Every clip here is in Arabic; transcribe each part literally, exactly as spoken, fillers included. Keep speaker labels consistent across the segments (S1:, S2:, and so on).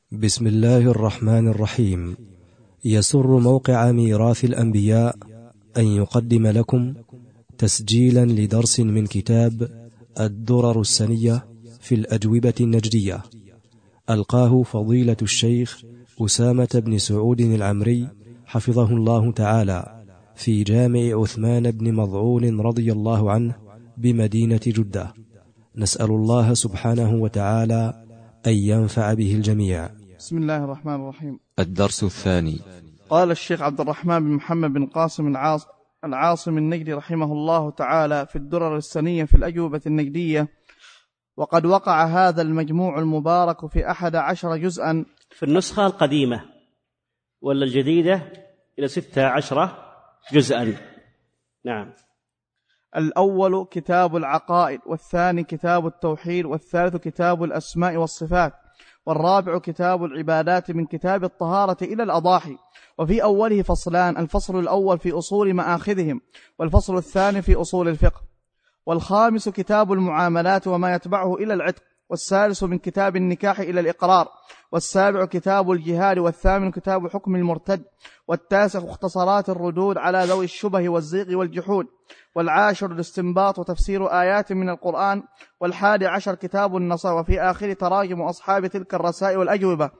S1: بسم الله الرحمن الرحيم. يسر موقع ميراث الأنبياء أن يقدم لكم تسجيلا لدرس من كتاب الدرر السنية في الأجوبة النجدية، ألقاه فضيلة الشيخ أسامة بن سعود العمري حفظه الله تعالى في جامع عثمان بن مظعون رضي الله عنه بمدينة جدة. نسأل الله سبحانه وتعالى أن ينفع به الجميع.
S2: بسم الله الرحمن الرحيم.
S3: الدرس الثاني.
S2: قال الشيخ عبد الرحمن بن محمد بن قاسم العاصم النجدي رحمه الله تعالى في الدرر السنية في الأجوبة النجدية: وقد وقع هذا المجموع المبارك في أحد عشر جزءا
S4: في النسخة القديمة، ولا الجديدة إلى ستة عشر جزءا. نعم.
S2: الأول كتاب العقائد، والثاني كتاب التوحيد، والثالث كتاب الأسماء والصفات، والرابع كتاب العبادات من كتاب الطهارة إلى الأضاحي. وفي أوله فصلان: الفصل الأول في أصول مآخذهم، والفصل الثاني في أصول الفقه، والخامس كتاب المعاملات وما يتبعه إلى العتق، والسادس من كتاب النكاح إلى الإقرار، والسابع كتاب الجهاد، والثامن كتاب حكم المرتد، والتاسع مختصرات الردود على ذوي الشبه والزيغ والجحود، والعاشر الاستنباط وتفسير آيات من القرآن، والحادي عشر كتاب النصر. وفي آخر تراجم أصحاب تلك الرسائل والأجوبة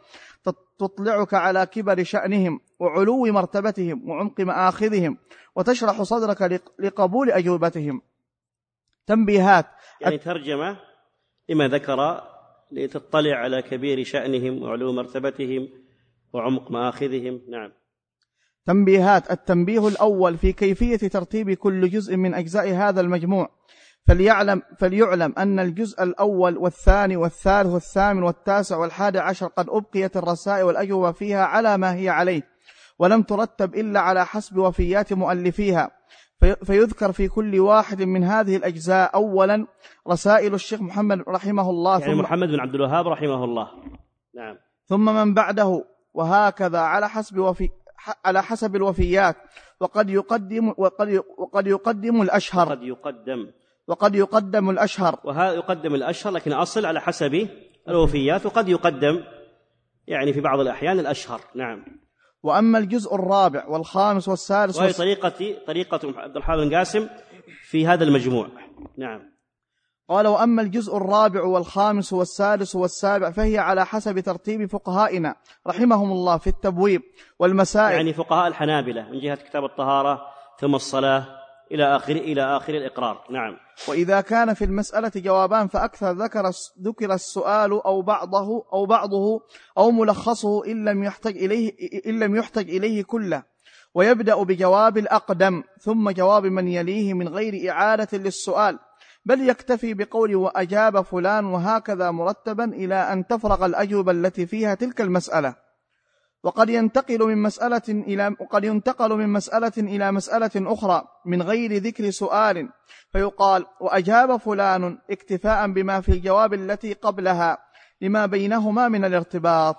S2: تطلعك على كبر شأنهم وعلو مرتبتهم وعمق مآخذهم، وتشرح صدرك لقبول أجوبتهم. تنبيهات،
S4: يعني ترجمة لما ذكر لتطلع على كبير شأنهم وعلو مرتبتهم وعمق مآخذهم. نعم.
S2: تنبيهات: التنبيه الأول في كيفية ترتيب كل جزء من أجزاء هذا المجموع. فليعلم, فليعلم أن الجزء الأول والثاني والثالث والثامن والتاسع والحادي عشر قد أبقيت الرسائل والأجوبة فيها على ما هي عليه، ولم ترتب إلا على حسب وفيات مؤلفيها. فيذكر في كل واحد من هذه الأجزاء أولا رسائل الشيخ محمد رحمه الله،
S4: يعني محمد بن عبد الوهاب رحمه الله. نعم.
S2: ثم من بعده، وهكذا على حسب وفي على حسب الوفيات. وقد يقدم وقد وقد يقدم الأشهر
S4: قد يقدم
S2: وقد يقدم الأشهر
S4: وهذا يقدم الأشهر، لكن أصل على حسب الوفيات، وقد يقدم يعني في بعض الأحيان الأشهر. نعم.
S2: وأما الجزء الرابع والخامس والسادس،
S4: وهي طريقة طريقة عبد الرحمن بن قاسم في هذا المجموع. نعم.
S2: قال: وأما الجزء الرابع والخامس والسادس والسابع فهي على حسب ترتيب فقهائنا رحمهم الله في التبويب والمسائل،
S4: يعني فقهاء الحنابلة من جهة كتاب الطهارة ثم الصلاة إلى آخر إلى آخر الإقرار. نعم.
S2: وإذا كان في المسألة جوابان فأكثر ذكر ذكر السؤال أو بعضه أو بعضه أو ملخصه إن لم يحتج إليه إن لم يحتج إليه كله، ويبدأ بجواب الأقدم ثم جواب من يليه من غير إعادة للسؤال، بل يكتفي بقول وأجاب فلان، وهكذا مرتبا إلى أن تفرغ الأجوبة التي فيها تلك المسألة. وقد ينتقل من مسألة إلى وقد ينتقل من مسألة إلى مسألة أخرى من غير ذكر سؤال، فيقال وأجاب فلان اكتفاء بما في الجواب التي قبلها لما بينهما من الارتباط.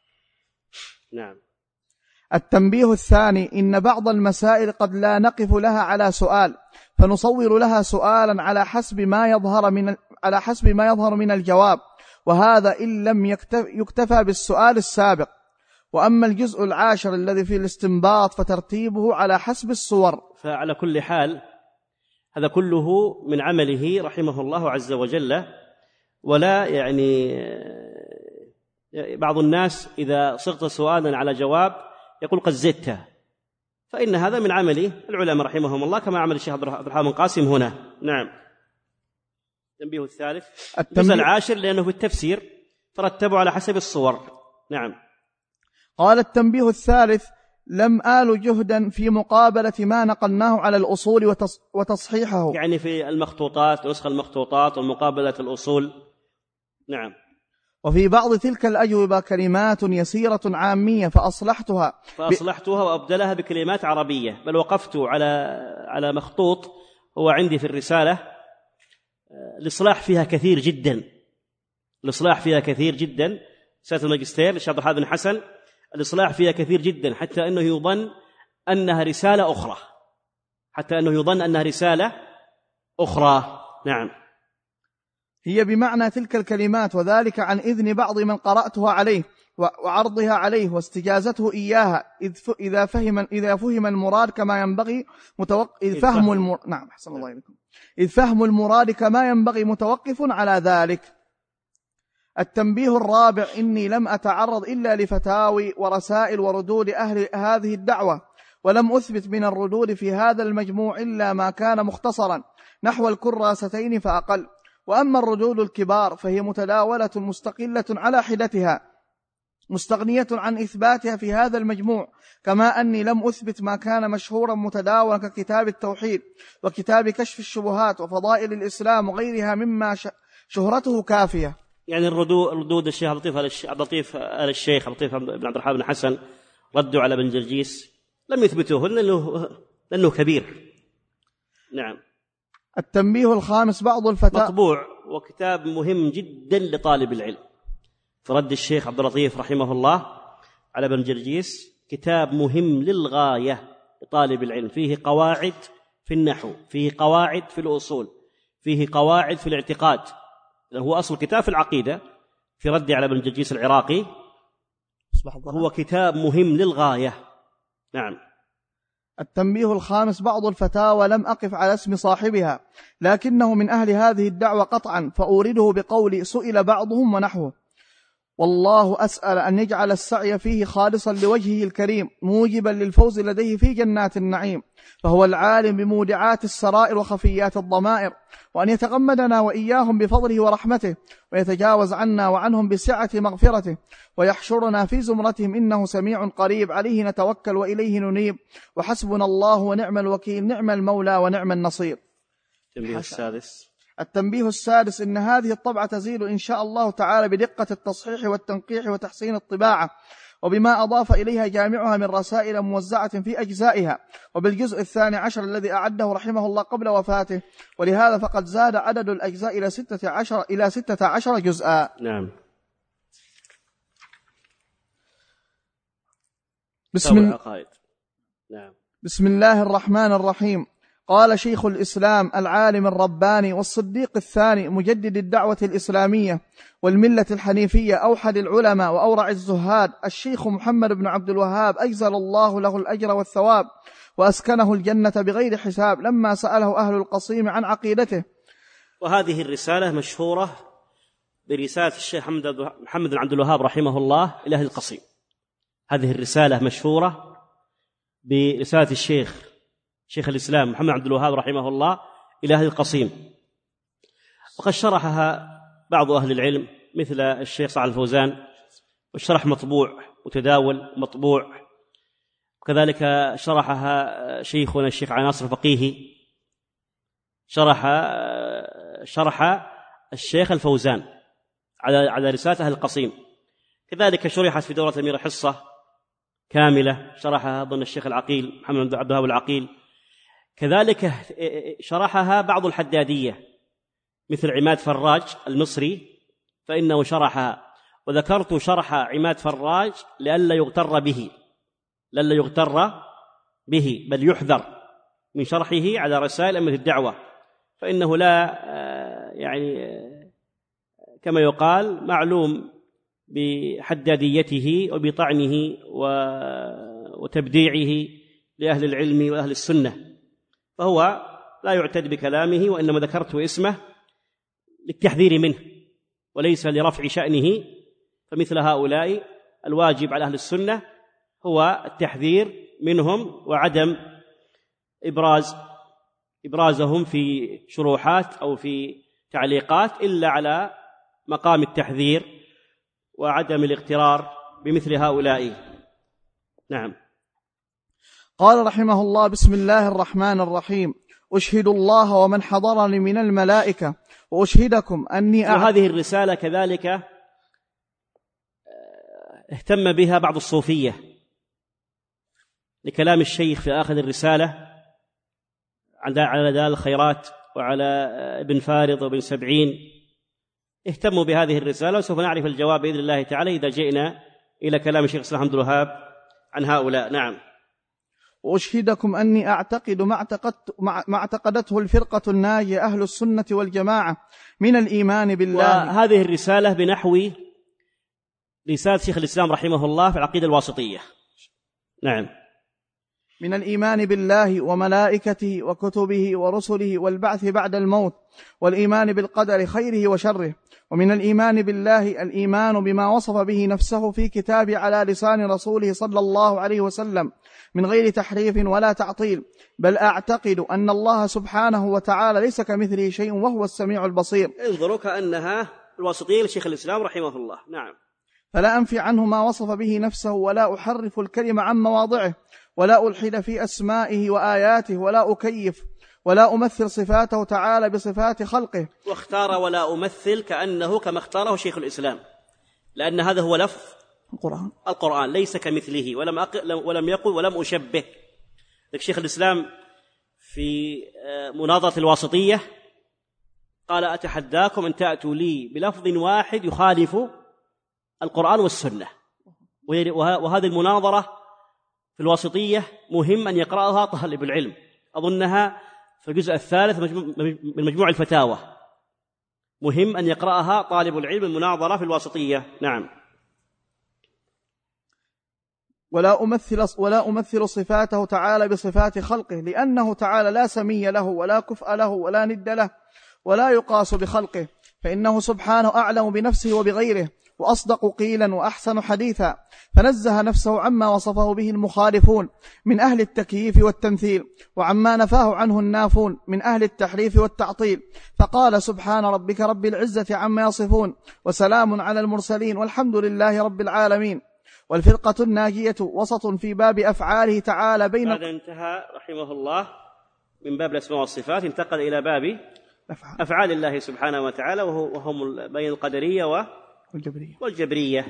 S4: نعم.
S2: التنبيه الثاني: إن بعض المسائل قد لا نقف لها على سؤال، فنصور لها سؤالا على حسب ما يظهر من على حسب ما يظهر من الجواب، وهذا إن لم يكتفى بالسؤال السابق. وأما الجزء العاشر الذي في الاستنباط فترتيبه على حسب الصور.
S4: فعلى كل حال هذا كله من عمله رحمه الله عز وجل. ولا يعني بعض الناس إذا صغت سؤالا على جواب يقول قد زدته، فإن هذا من عمل العلماء رحمهم الله كما عمل الشيخ عبد الرحمن بن قاسم هنا. نعم. التنبيه الثالث الجزء العاشر لأنه في التفسير ترتبوا على حسب الصور. نعم.
S2: قال: التنبيه الثالث: لم آل جهدا في مقابلة ما نقلناه على الأصول وتص... وتصحيحه،
S4: يعني في المخطوطات نسخ المخطوطات ومقابلة الأصول. نعم.
S2: وفي بعض تلك الأجوبة كلمات يسيرة عامية فأصلحتها
S4: فأصلحتها وأبدلها بكلمات عربية، بل وقفت على على مخطوط هو عندي في الرسالة الإصلاح فيها كثير جدا الإصلاح فيها كثير جدا رسالة الماجستير للشيخ عبد الرحمن بن حسن، الإصلاح فيها كثير جدا حتى أنه يظن أنها رسالة أخرى حتى أنه يظن أنها رسالة أخرى. نعم.
S2: هي بمعنى تلك الكلمات، وذلك عن إذن بعض من قرأتها عليه، وعرضها عليه واستجازته إياها إذا فهم إذا فهم المراد كما ينبغي متوق... إذ فهم المر... نعم أحسن الله إليكم إذ فهم المراد كما ينبغي متوقف على ذلك. التنبيه الرابع: إني لم أتعرض إلا لفتاوي ورسائل وردود أهل هذه الدعوة، ولم أثبت من الردود في هذا المجموع إلا ما كان مختصرا نحو الكراستين فأقل، وأما الردود الكبار فهي متداولة مستقلة على حدتها مستغنية عن إثباتها في هذا المجموع، كما أني لم أثبت ما كان مشهورا متداولا ككتاب التوحيد وكتاب كشف الشبهات وفضائل الإسلام وغيرها مما شهرته كافية.
S4: يعني الردود ردود الشيخ عبد اللطيف عبد اللطيف آل الشيخ عبد اللطيف بن عبد الرحمن بن حسن ردوا على ابن جرجيس لم يثبتوه لأنه لأنه كبير. نعم.
S2: التنبيه الخامس: بعض الفتاوى
S4: مطبوع وكتاب مهم جدا لطالب العلم في رد الشيخ عبد اللطيف رحمه الله على ابن جرجيس، كتاب مهم للغاية لطالب العلم، فيه قواعد في النحو، فيه قواعد في الأصول، فيه قواعد في الاعتقاد، هو أصل كتاب في العقيدة في رد على ابن جرجيس العراقي، هو كتاب مهم للغاية. نعم.
S2: التنبيه الخامس: بعض الفتاوى لم أقف على اسم صاحبها، لكنه من أهل هذه الدعوة قطعا، فأورده بقولي سئل بعضهم ونحوه: والله أسأل أن يجعل السعي فيه خالصا لوجهه الكريم موجبا للفوز لديه في جنات النعيم، فهو العالم بمودعات السرائر وخفيات الضمائر، وأن يتغمدنا وإياهم بفضله ورحمته، ويتجاوز عنا وعنهم بسعة مغفرته، ويحشرنا في زمرتهم، إنه سميع قريب، عليه نتوكل وإليه ننيب، وحسبنا الله ونعم الوكيل، نعم المولى ونعم النصير.
S4: التنبيه السادس:
S2: التنبيه السادس: إن هذه الطبعة تزيد إن شاء الله تعالى بدقة التصحيح والتنقيح وتحسين الطباعة، وبما أضاف إليها جامعها من رسائل موزعة في أجزائها، وبالجزء الثاني عشر الذي أعده رحمه الله قبل وفاته، ولهذا فقد زاد عدد الأجزاء إلى ستة عشر إلى ستة عشر جزءا.
S4: نعم.
S2: بسم, ال...
S4: نعم.
S2: بسم الله الرحمن الرحيم. قال شيخ الإسلام العالم الرباني والصديق الثاني مجدد الدعوة الإسلامية والملة الحنيفية أوحد العلماء وأورع الزهاد الشيخ محمد بن عبد الوهاب أجزل الله له الأجر والثواب وأسكنه الجنة بغير حساب، لما سأله أهل القصيم عن عقيدته.
S4: وهذه الرسالة مشهورة برسالة الشيخ محمد بن عبد الوهاب رحمه الله إلى أهل القصيم. هذه الرسالة مشهورة برسالة الشيخ شيخ الإسلام محمد عبد الوهاب رحمه الله إلى أهل القصيم، وقد شرحها بعض أهل العلم مثل الشيخ صالح الفوزان، والشرح مطبوع متداول مطبوع، وكذلك شرحها شيخنا الشيخ عناصر الفقيهي، شرح شرح الشيخ الفوزان على على رسالة أهل القصيم، كذلك شرحت في دورة أمير حصة كاملة شرحها أظن الشيخ العقيل محمد عبد الوهاب العقيل، كذلك شرحها بعض الحدادية مثل عماد فراج المصري فإنه شرحها، وذكرت شرح عماد فراج لئلا يغتر به لئلا يغتر به بل يحذر من شرحه على رسائل أمة الدعوة، فإنه لا يعني كما يقال معلوم بحداديته وبطعنه وتبديعه لأهل العلم وأهل السنة، فهو لا يعتد بكلامه، وإنما ذكرت اسمه للتحذير منه وليس لرفع شأنه، فمثل هؤلاء الواجب على أهل السنة هو التحذير منهم وعدم إبراز إبرازهم في شروحات أو في تعليقات إلا على مقام التحذير وعدم الاغترار بمثل هؤلاء. نعم.
S2: قال رحمه الله: بسم الله الرحمن الرحيم. أشهد الله ومن حضرني من الملائكة وأشهدكم أني
S4: أعلم. وهذه الرسالة كذلك اهتم بها بعض الصوفية لكلام الشيخ في آخر الرسالة على دال الخيرات وعلى ابن فارض وابن سبعين، اهتموا بهذه الرسالة، وسوف نعرف الجواب بإذن الله تعالى إذا جئنا إلى كلام الشيخ صالح عبد الوهاب عن هؤلاء. نعم.
S2: وأشهدكم أني أعتقد ما اعتقدت ما اعتقدته الفرقة الناجية أهل السنة والجماعة من الإيمان بالله.
S4: وهذه الرسالة بنحو رسالة شيخ الإسلام رحمه الله في العقيدة الواسطية. نعم.
S2: من الإيمان بالله وملائكته وكتبه ورسله والبعث بعد الموت، والإيمان بالقدر خيره وشره. ومن الإيمان بالله الإيمان بما وصف به نفسه في كتابه على لسان رسوله صلى الله عليه وسلم من غير تحريف ولا تعطيل، بل أعتقد أن الله سبحانه وتعالى ليس كمثله شيء وهو السميع البصير.
S4: انظروا كأنها الواسطية لشيخ الإسلام رحمه الله. نعم.
S2: فلا أنفي عنه ما وصف به نفسه، ولا أحرف الكلمة عن مواضعه، ولا ألحد في أسمائه وآياته، ولا أكيف ولا أمثل صفاته تعالى بصفات خلقه.
S4: واختار ولا أمثل كأنه كما اختاره شيخ الإسلام، لأن هذا هو لفظ
S2: القرآن
S4: القرآن ليس كمثله، ولم أقل ولم يقل ولم أشبه. شيخ الإسلام في مناظرة الواسطية قال: أتحداكم أن تأتوا لي بلفظ واحد يخالف القرآن والسنة. وهذه المناظرة في الواسطية مهم أن يقرأها طالب العلم، أظنها في الجزء الثالث من مجموع الفتاوى، مهم أن يقرأها طالب العلم المناظرة في الواسطية. نعم.
S2: ولا أمثل, ولا أمثل صفاته تعالى بصفات خلقه، لأنه تعالى لا سمي له ولا كفء له ولا ند له ولا يقاس بخلقه، فإنه سبحانه أعلم بنفسه وبغيره، وأصدق قيلا وأحسن حديثا، فنزه نفسه عما وصفه به المخالفون من أهل التكييف والتمثيل، وعما نفاه عنه النافون من أهل التحريف والتعطيل، فقال: سبحان ربك رب العزة عما يصفون، وسلام على المرسلين، والحمد لله رب العالمين. والفرقة الناجية وسط في باب أفعاله تعالى بين
S4: بعد انتهى رحمه الله من باب الأسماء والصفات، انتقل إلى باب أفعال, أفعال الله سبحانه وتعالى، وهم بين القدرية والجبرية, والجبرية.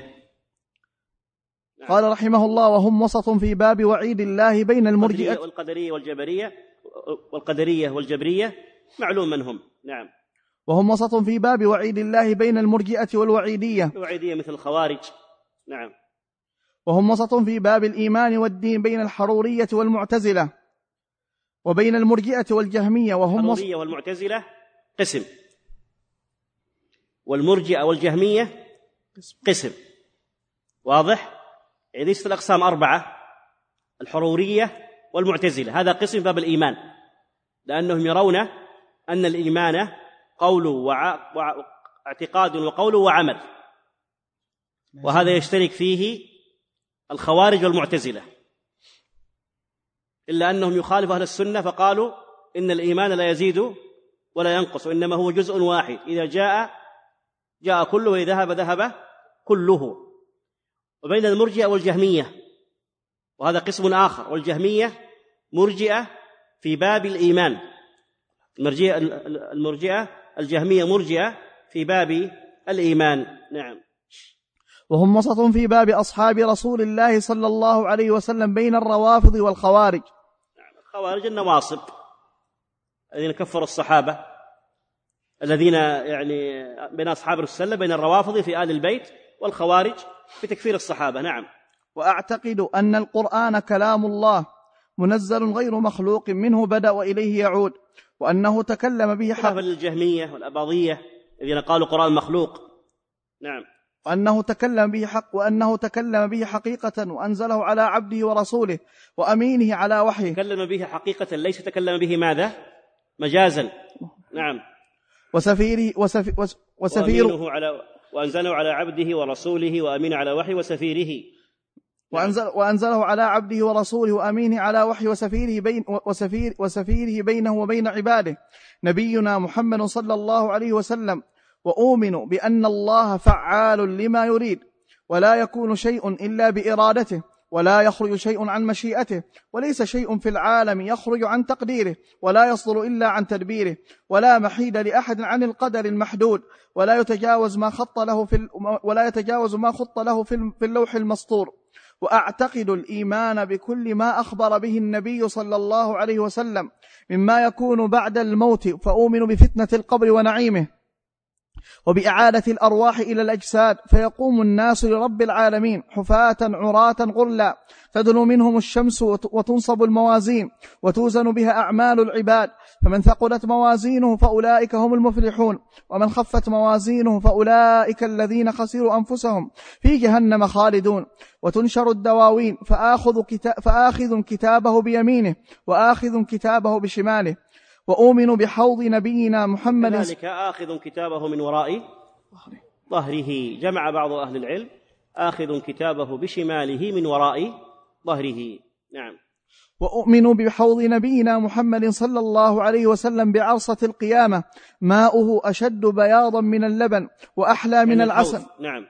S2: قال رحمه الله: وهم وسط في باب وعيد الله بين المرجئة
S4: والقدرية والجبرية والقدرية والجبرية معلوم من هم. نعم.
S2: وهم وسط في باب وعيد الله بين المرجئة والوعيدية
S4: الوعيدية مثل الخوارج. نعم.
S2: وهم وسط في باب الإيمان والدين بين الحرورية والمعتزلة وبين المرجئة والجهمية. وهم
S4: الحرورية والمعتزلة قسم، والمرجئة والجهمية قسم. واضح؟ يعني ليست الأقسام أربعة: الحرورية والمعتزلة هذا قسم باب الإيمان، لأنهم يرون أن الإيمان قول واعتقاد وقول وعمل، وهذا يشترك فيه الخوارج والمعتزلة، إلا أنهم يخالفوا أهل السنة فقالوا إن الإيمان لا يزيد ولا ينقص، وإنما هو جزء واحد، إذا جاء جاء كله، وإذا ذهب ذهب كله. وبين المرجئة والجهمية، وهذا قسم آخر، والجهمية مرجئة في باب الإيمان، المرجئة المرجئة الجهمية مرجئة في باب الإيمان. نعم.
S2: وهم وسط في باب أصحاب رسول الله صلى الله عليه وسلم بين الروافض والخوارج.
S4: نعم. الخوارج النواصب الذين كفروا الصحابة، الذين يعني بين أصحاب رسول الله بين الروافض في آل البيت، والخوارج في تكفير الصحابة. نعم.
S2: وأعتقد أن القرآن كلام الله منزل غير مخلوق، منه بدأ وإليه يعود، وأنه تكلم به حق
S4: الجهمية والأباضية الذين قالوا القرآن مخلوق. نعم.
S2: وأنه تكلم به حق وأنه تكلم به حقيقة، وأنزله على عبده ورسوله وأمينه على وحيه.
S4: تكلم به حقيقة، ليس تكلم به ماذا؟ مجازا. نعم.
S2: وسفيره وسف وسفيره
S4: على وأنزله على عبده ورسوله وأمينه على وحيه وسفيره.
S2: وأنزل وأنزله على عبده ورسوله وأمينه على وحيه وسفيره بين وسفير وسفيره بينه وبين عباده نبينا محمد صلى الله عليه وسلم. وأؤمن بأن الله فعال لما يريد، ولا يكون شيء إلا بإرادته، ولا يخرج شيء عن مشيئته، وليس شيء في العالم يخرج عن تقديره، ولا يصدر إلا عن تدبيره، ولا محيد لأحد عن القدر المحدود، ولا يتجاوز ما خط له في ولا يتجاوز ما خط له في اللوح المسطور. وأعتقد الإيمان بكل ما أخبر به النبي صلى الله عليه وسلم مما يكون بعد الموت، فأؤمن بفتنة القبر ونعيمه، وبإعادة الأرواح إلى الأجساد، فيقوم الناس لرب العالمين حفاة عراة غرلا، تدنو منهم الشمس وتنصب الموازين وتوزن بها أعمال العباد، فمن ثقلت موازينه فأولئك هم المفلحون، ومن خفت موازينه فأولئك الذين خسروا أنفسهم في جهنم خالدون. وتنشر الدواوين فآخذ, كتا فآخذ كتابه بيمينه وآخذ كتابه بشماله. وأؤمن بحوض نبينا محمد
S4: ذلك آخذ كتابه من وراء ظهره. جمع بعض أهل العلم آخذ كتابه بشماله من وراء ظهره. نعم.
S2: وأؤمن بحوض نبينا محمد صلى الله عليه وسلم بعرصة القيامة، ماؤه أشد بياضا من اللبن وأحلى من
S4: يعني
S2: العسل.
S4: نعم.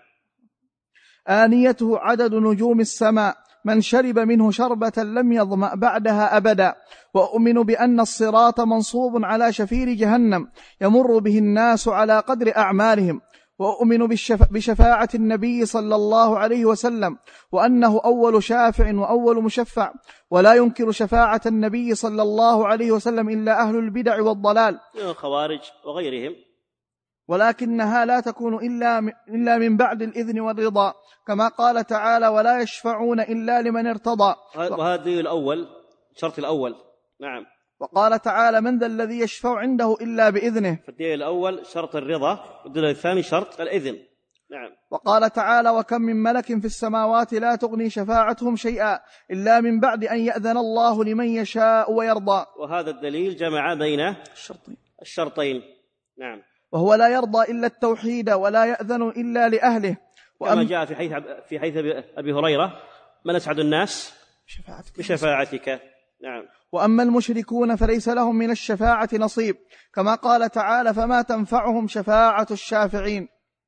S2: آنيته عدد نجوم السماء، من شرب منه شربة لم يظمأ بعدها أبدا. وأؤمن بأن الصراط منصوب على شفير جهنم يمر به الناس على قدر أعمالهم. وأؤمن بشفاعة النبي صلى الله عليه وسلم، وأنه أول شافع وأول مشفع، ولا ينكر شفاعة النبي صلى الله عليه وسلم إلا أهل البدع والضلال
S4: الخوارج وغيرهم،
S2: ولكنها لا تكون إلا من بعد الإذن والرضا، كما قال تعالى ولا يشفعون إلا لمن ارتضى.
S4: وهذا الأول شرط الأول. نعم.
S2: وقال تعالى من ذا الذي يشفع عنده إلا بإذنه.
S4: فالدليل الأول شرط الرضا، والدليل الثاني شرط الإذن. نعم.
S2: وقال تعالى وكم من ملك في السماوات لا تغني شفاعتهم شيئا إلا من بعد أن يأذن الله لمن يشاء ويرضى.
S4: وهذا الدليل جمع بين الشرطين, الشرطين. نعم.
S2: وهو لا يرضى إلا التوحيد ولا يأذن إلا لأهله.
S4: كما جاء في حيث في حيث أبي هريرة من أسعد الناس بشفاعتك. نعم.
S2: وأما المشركون فليس لهم من الشفاعة نصيب، كما قال تعالى فما تنفعهم شفاعة الشافعين.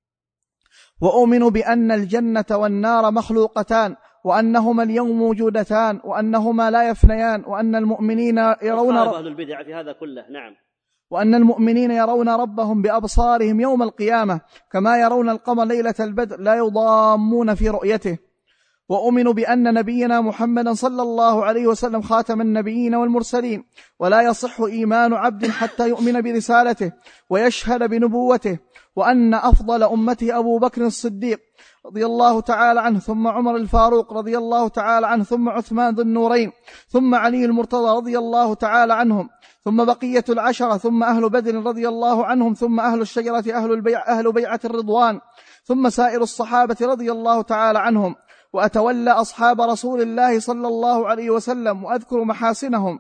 S2: وأؤمن بأن الجنة والنار مخلوقتان، وأنهما اليوم موجودتان، وأنهما لا يفنيان، وأن المؤمنين يرون
S4: رب... أهل البدع في هذا كله. نعم.
S2: وأن المؤمنين يرون ربهم بأبصارهم يوم القيامة كما يرون القمر ليلة البدر لا يضامون في رؤيته. وأؤمن بأن نبينا محمدا صلى الله عليه وسلم خاتم النبيين والمرسلين، ولا يصح إيمان عبد حتى يؤمن برسالته ويشهد بنبوته. وأن أفضل أمته أبو بكر الصديق رضي الله تعالى عنه، ثم عمر الفاروق رضي الله تعالى عنه، ثم عثمان ذو النورين، ثم علي المرتضى رضي الله تعالى عنهم، ثم بقية العشرة، ثم أهل بدر رضي الله عنهم، ثم أهل الشجرة أهل البيع أهل بيعة الرضوان، ثم سائر الصحابة رضي الله تعالى عنهم. وأتولى أصحاب رسول الله صلى الله عليه وسلم وأذكر محاسنهم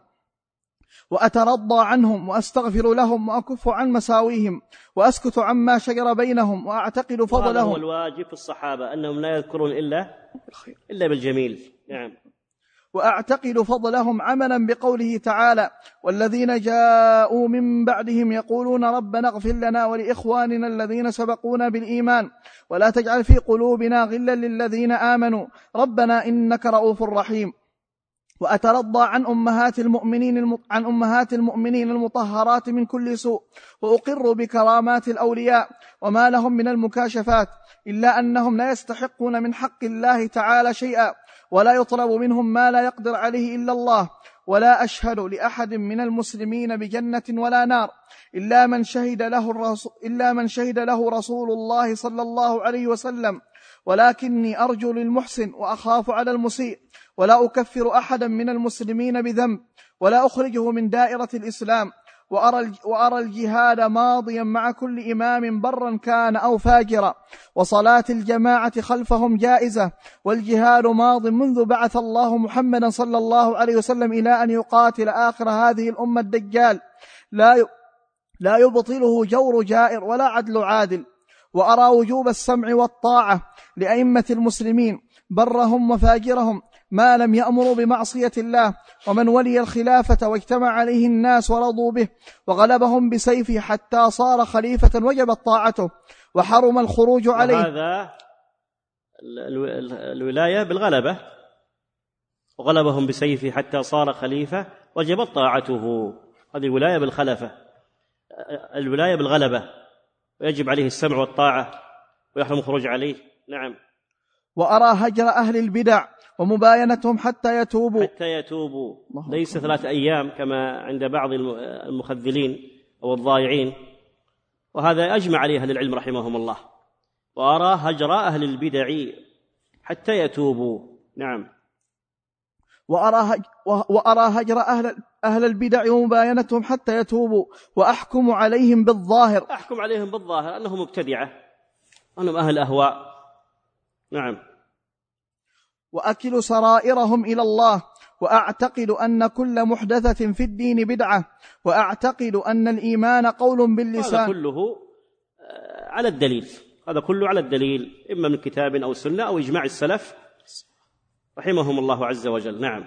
S2: وأترضى عنهم وأستغفر لهم وأكف عن مساويهم وأسكت عما شجر بينهم وأعتقد فضلهم.
S4: وهذا هو الواجب في الصحابة أنهم لا يذكرون إلا إلا بالجميل. نعم.
S2: وأعتقد فضلهم عملا بقوله تعالى والذين جاءوا من بعدهم يقولون ربنا اغفر لنا ولإخواننا الذين سبقونا بالإيمان ولا تجعل في قلوبنا غلا للذين آمنوا ربنا إنك رؤوف رحيم. وأترضى عن أمهات المؤمنين الم... عن أمهات المؤمنين المطهرات من كل سوء، وأقر بكرامات الأولياء وما لهم من المكاشفات، إلا أنهم لا يستحقون من حق الله تعالى شيئا، ولا يطلب منهم ما لا يقدر عليه إلا الله. ولا أشهد لأحد من المسلمين بجنة ولا نار إلا من شهد له الرسول إلا من شهد له رسول الله صلى الله عليه وسلم، ولكني أرجو للمحسن وأخاف على المسيء، ولا أكفر أحدا من المسلمين بذنب، ولا أخرجه من دائرة الإسلام. وأرى, وأرى الجهاد ماضيا مع كل إمام برا كان أو فاجرا، وصلاة الجماعة خلفهم جائزة، والجهاد ماض منذ بعث الله محمدا صلى الله عليه وسلم إلى أن يقاتل آخر هذه الأمة الدجال، لا لا يبطله جور جائر ولا عدل عادل. وأرى وجوب السمع والطاعة لأئمة المسلمين برهم وفاجرهم ما لم يأمروا بمعصية الله، ومن ولي الخلافة واجتمع عليه الناس ورضوا به وغلبهم بسيفه حتى صار خليفة وجبت طاعته وحرم الخروج عليه.
S4: هذا الولاية بالغلبة، وغلبهم بسيفه حتى صار خليفة وجبت طاعته. هذه الولاية بالخلفة، الولاية بالغلبة، ويجب عليه السمع والطاعة ويحرم الخروج عليه. نعم.
S2: وأرى هجر أهل البدع ومباينتهم حتى يتوبوا
S4: حتى يتوبوا ليس ثلاثة أيام كما عند بعض المخذلين أو الضائعين، وهذا أجمع عليه أهل العلم رحمهم الله. وأرى هجر أهل البدع حتى يتوبوا. نعم.
S2: وأرى هج وأرى هجر أهل أهل البدع ومباينتهم حتى يتوبوا، وأحكم عليهم بالظاهر
S4: أحكم عليهم بالظاهر أنهم مبتدعة، أنهم أهل أهواء. نعم.
S2: وأكل سرائرهم إلى الله، وأعتقد أن كل محدثة في الدين بدعة، وأعتقد أن الإيمان قول باللسان.
S4: هذا كله على الدليل، هذا كله على الدليل، إما من كتاب أو سنة أو إجماع السلف رحمهم الله عز وجل. نعم.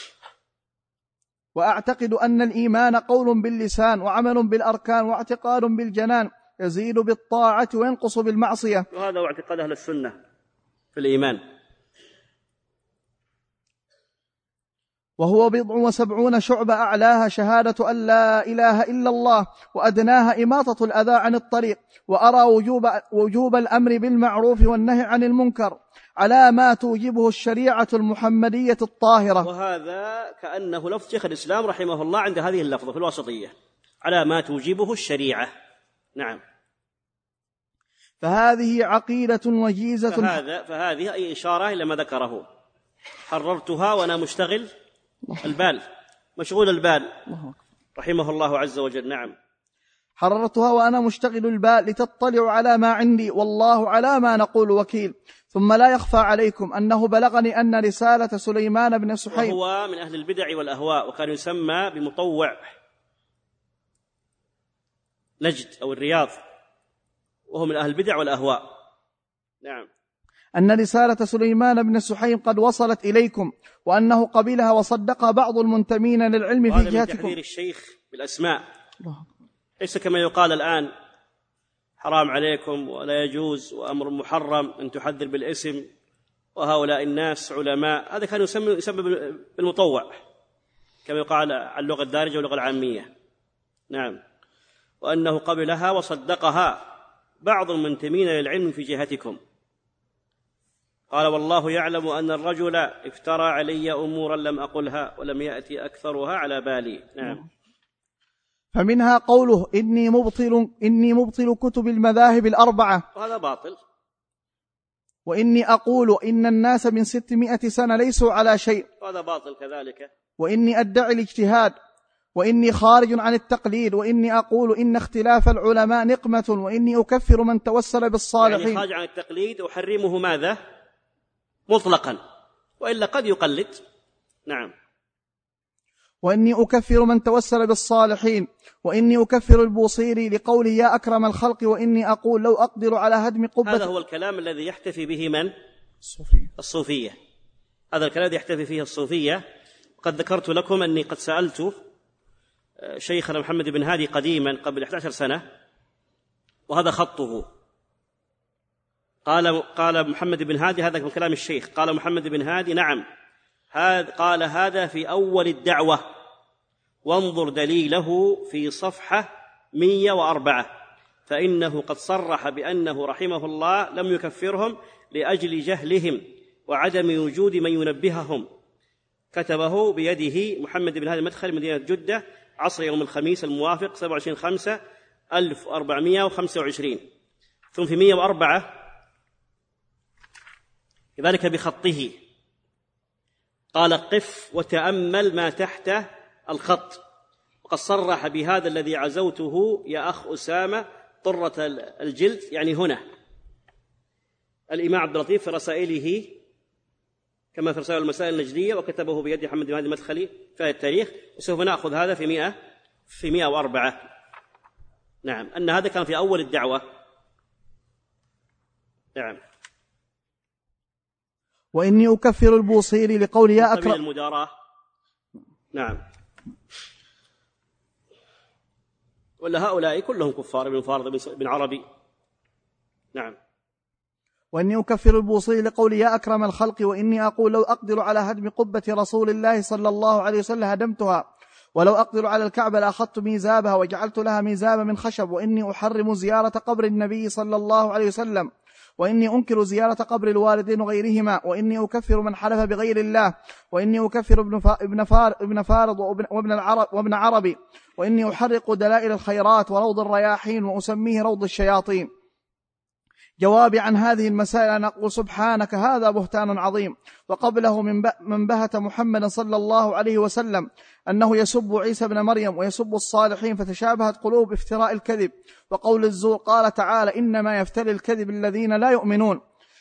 S2: وأعتقد أن الإيمان قول باللسان وعمل بالأركان واعتقاد بالجنان، يزيد بالطاعة وينقص بالمعصية.
S4: وهذا هو اعتقاد أهل السنة في الإيمان.
S2: وهو بضع وسبعون شعبة، أعلاها شهادة أن لا إله إلا الله، وأدناها إماطة الأذى عن الطريق. وأرى وجوب, وجوب الأمر بالمعروف والنهي عن المنكر على ما توجبه الشريعة المحمدية الطاهرة.
S4: وهذا كأنه لفظ شيخ الإسلام رحمه الله عند هذه اللفظة في الوسطية، على ما توجبه الشريعة. نعم.
S2: فهذه عقيدة وجيزة.
S4: فهذا فهذه أي إشارة إلى ما ذكره. حررتها وأنا مشتغل البال، مشغول البال رحمه الله عز وجل. نعم.
S2: حررتها وأنا مشتغل البال لتطلعوا على ما عندي، والله على ما نقول وكيل. ثم لا يخفى عليكم أنه بلغني أن رسالة سليمان بن سحيم،
S4: وهو من أهل البدع والأهواء، وكان يسمى بمطوع نجد أو الرياض، وهو من أهل البدع والأهواء. نعم.
S2: أن رسالة سليمان بن سحيم قد وصلت إليكم، وأنه قبلها وصدقها بعض المنتمين للعلم في جهتكم.
S4: من تحذير الشيخ بالأسماء، ليس كما يقال الآن حرام عليكم ولا يجوز وأمر محرم أن تحذر بالاسم، وهؤلاء الناس علماء. هذا كان يسمى, يسمى بالمطوع كما يقال على اللغة الدارجة واللغة العامية. نعم. وأنه قبلها وصدقها بعض المنتمين للعلم في جهتكم. قال والله يعلم أن الرجل افترى علي أمورا لم أقلها ولم يأتي أكثرها على بالي. نعم.
S2: فمنها قوله إني مبطل, إني مبطل كتب المذاهب الأربعة،
S4: وهذا باطل.
S2: وإني أقول إن الناس من ستمائة سنة ليسوا على شيء،
S4: وهذا باطل كذلك.
S2: وإني أدعي الاجتهاد، وإني خارج عن التقليد، وإني أقول إن اختلاف العلماء نقمة، وإني أكفر من توسل بالصالحين.
S4: يعني خارج عن التقليد أحرمه ماذا؟ مطلقا، وإلا قد يقلد. نعم.
S2: وإني أكفر من توسل بالصالحين، وإني أكفر البوصيري لقوله يا أكرم الخلق، وإني أقول لو أقدر على هدم قبة.
S4: هذا هو الكلام الذي يحتفي به من؟
S2: الصوفية.
S4: الصوفية. هذا الكلام الذي يحتفي فيه الصوفية. قد ذكرت لكم أني قد سألت شيخنا محمد بن هادي قديما قبل إحدى عشرة سنة، وهذا خطه. قال قال محمد بن هادي، هذا من كلام الشيخ، قال محمد بن هادي نعم، هذا قال هذا في أول الدعوة، وانظر دليله في صفحة مئة وأربعة، فإنه قد صرح بأنه رحمه الله لم يكفرهم لأجل جهلهم وعدم وجود من ينبههم. كتبه بيده محمد بن هادي المدخلي مدينة جدة، عصر يوم الخميس الموافق سبعة وعشرين خمسة ألف وأربعمائة وخمسة وعشرين. ثم في مئة وأربعة كذلك بخطه قال قف وتأمل ما تحت الخط، وقد صرح بهذا الذي عزوته يا أخ أسامة طرة الجلد، يعني هنا الإمام عبد اللطيف في رسائله كما في رسائل المسائل النجدية، وكتبه بيد محمد بن هادي المدخلي في التاريخ. وسوف نأخذ هذا في مئة في مئة وأربعة. نعم، أن هذا كان في أول الدعوة. نعم.
S2: وإني أكفر البوصيري لقول يا أكرم
S4: المداراة. نعم. ولا هؤلاء كلهم كفار، ابن فارض بن عربي. نعم.
S2: وإني أكفر البوصيري لقول يا أكرم الخلق، وإني أقول لو أقدر على هدم قبة رسول الله صلى الله عليه وسلم هدمتها، ولو أقدر على الكعبة لأخذت ميزابها وجعلت لها ميزابا من خشب. وإني أحرم زيارة قبر النبي صلى الله عليه وسلم، وإني أنكر زيارة قبر الوالدين وغيرهما، وإني أكفر من حلف بغير الله، وإني أكفر ابن ابن فارض وابن العرب وابن عربي، وإني أحرق دلائل الخيرات وروض الرياحين وأسميه روض الشياطين. جوابي عن هذه المسائل أن أقول سبحانك هذا بهتان عظيم. وقبله من بهت محمد صلى الله عليه وسلم أنه يسب عيسى بن مريم ويسب الصالحين، فتشابهت قلوب افتراء الكذب وقول الزور. قال تعالى إنما يفتري الكذب الذين لا يؤمنون.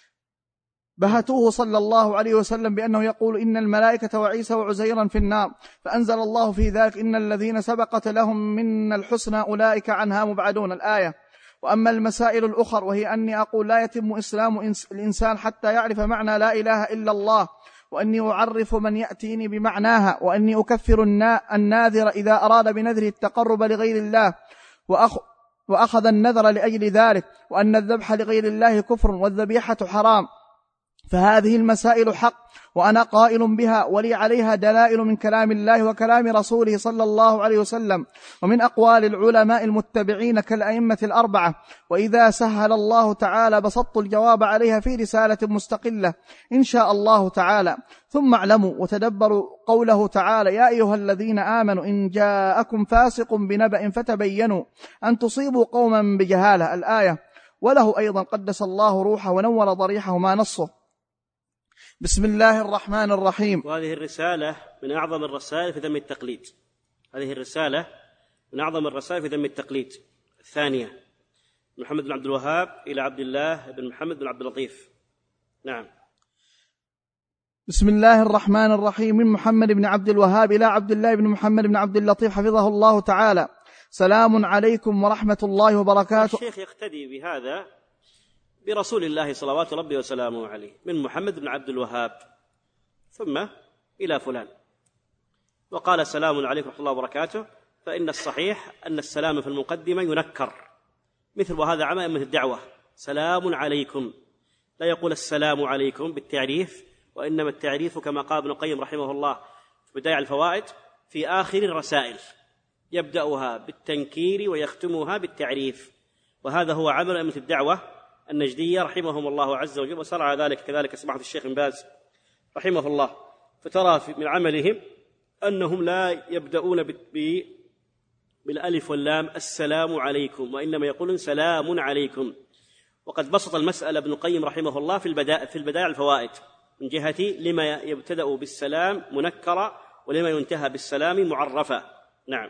S2: بهتوه صلى الله عليه وسلم بأنه يقول إن الملائكة وعيسى وعزيرا في النار، فأنزل الله في ذلك إن الذين سبقت لهم من الحسنى أولئك عنها مبعدون، الآية. وأما المسائل الأخر وهي أني أقول لا يتم إسلام الإنسان حتى يعرف معنى لا إله إلا الله، وأني أعرف من يأتيني بمعناها، وأني أكفر الناذر إذا أراد بنذره التقرب لغير الله وأخ وأخذ النذر لأجل ذلك، وأن الذبح لغير الله كفر والذبيحة حرام. فهذه المسائل حق وأنا قائل بها، ولي عليها دلائل من كلام الله وكلام رسوله صلى الله عليه وسلم، ومن أقوال العلماء المتبعين كالأئمة الأربعة. وإذا سهل الله تعالى بسطت الجواب عليها في رسالة مستقلة إن شاء الله تعالى. ثم اعلموا وتدبروا قوله تعالى يا أيها الذين آمنوا إن جاءكم فاسق بنبأ فتبينوا أن تصيبوا قوما بجهالة، الآية. وله أيضا قدس الله روحه ونور ضريحه ما نصه. بسم الله الرحمن الرحيم.
S4: وهذه الرسالة من أعظم الرسائل في ذم التقليد. هذه الرسالة من أعظم الرسائل في ذم التقليد. الثانية محمد بن عبد الوهاب إلى عبد الله بن محمد بن عبد اللطيف. نعم.
S2: بسم الله الرحمن الرحيم. من محمد بن عبد الوهاب إلى عبد الله بن محمد بن عبد اللطيف حفظه الله تعالى. سلام عليكم ورحمة الله وبركاته.
S4: الشيخ يقتدي بهذا برسول الله صلوات ربي وسلامه عليه، من محمد بن عبد الوهاب ثم إلى فلان، وقال سلام عليكم ورحمة الله وبركاته، فإن الصحيح أن السلام في المقدمة ينكر، مثل وهذا عمل مثل الدعوة سلام عليكم، لا يقول السلام عليكم بالتعريف، وإنما التعريف كما قال ابن القيم رحمه الله في بداية الفوائد في آخر الرسائل، يبدأها بالتنكير ويختمها بالتعريف، وهذا هو عمل أئمة الدعوة النجدية رحمهم الله عز وجل، وسرع ذلك كذلك سماحة الشيخ بن باز رحمه الله. فترى من عملهم أنهم لا يبدأون بالألف واللام السلام عليكم، وإنما يقولون سلام عليكم. وقد بسط المسألة ابن القيم رحمه الله في البدائع في البدائع الفوائد من جهة لما يبتدأ بالسلام منكرا ولما ينتهى بالسلام معرفا. نعم.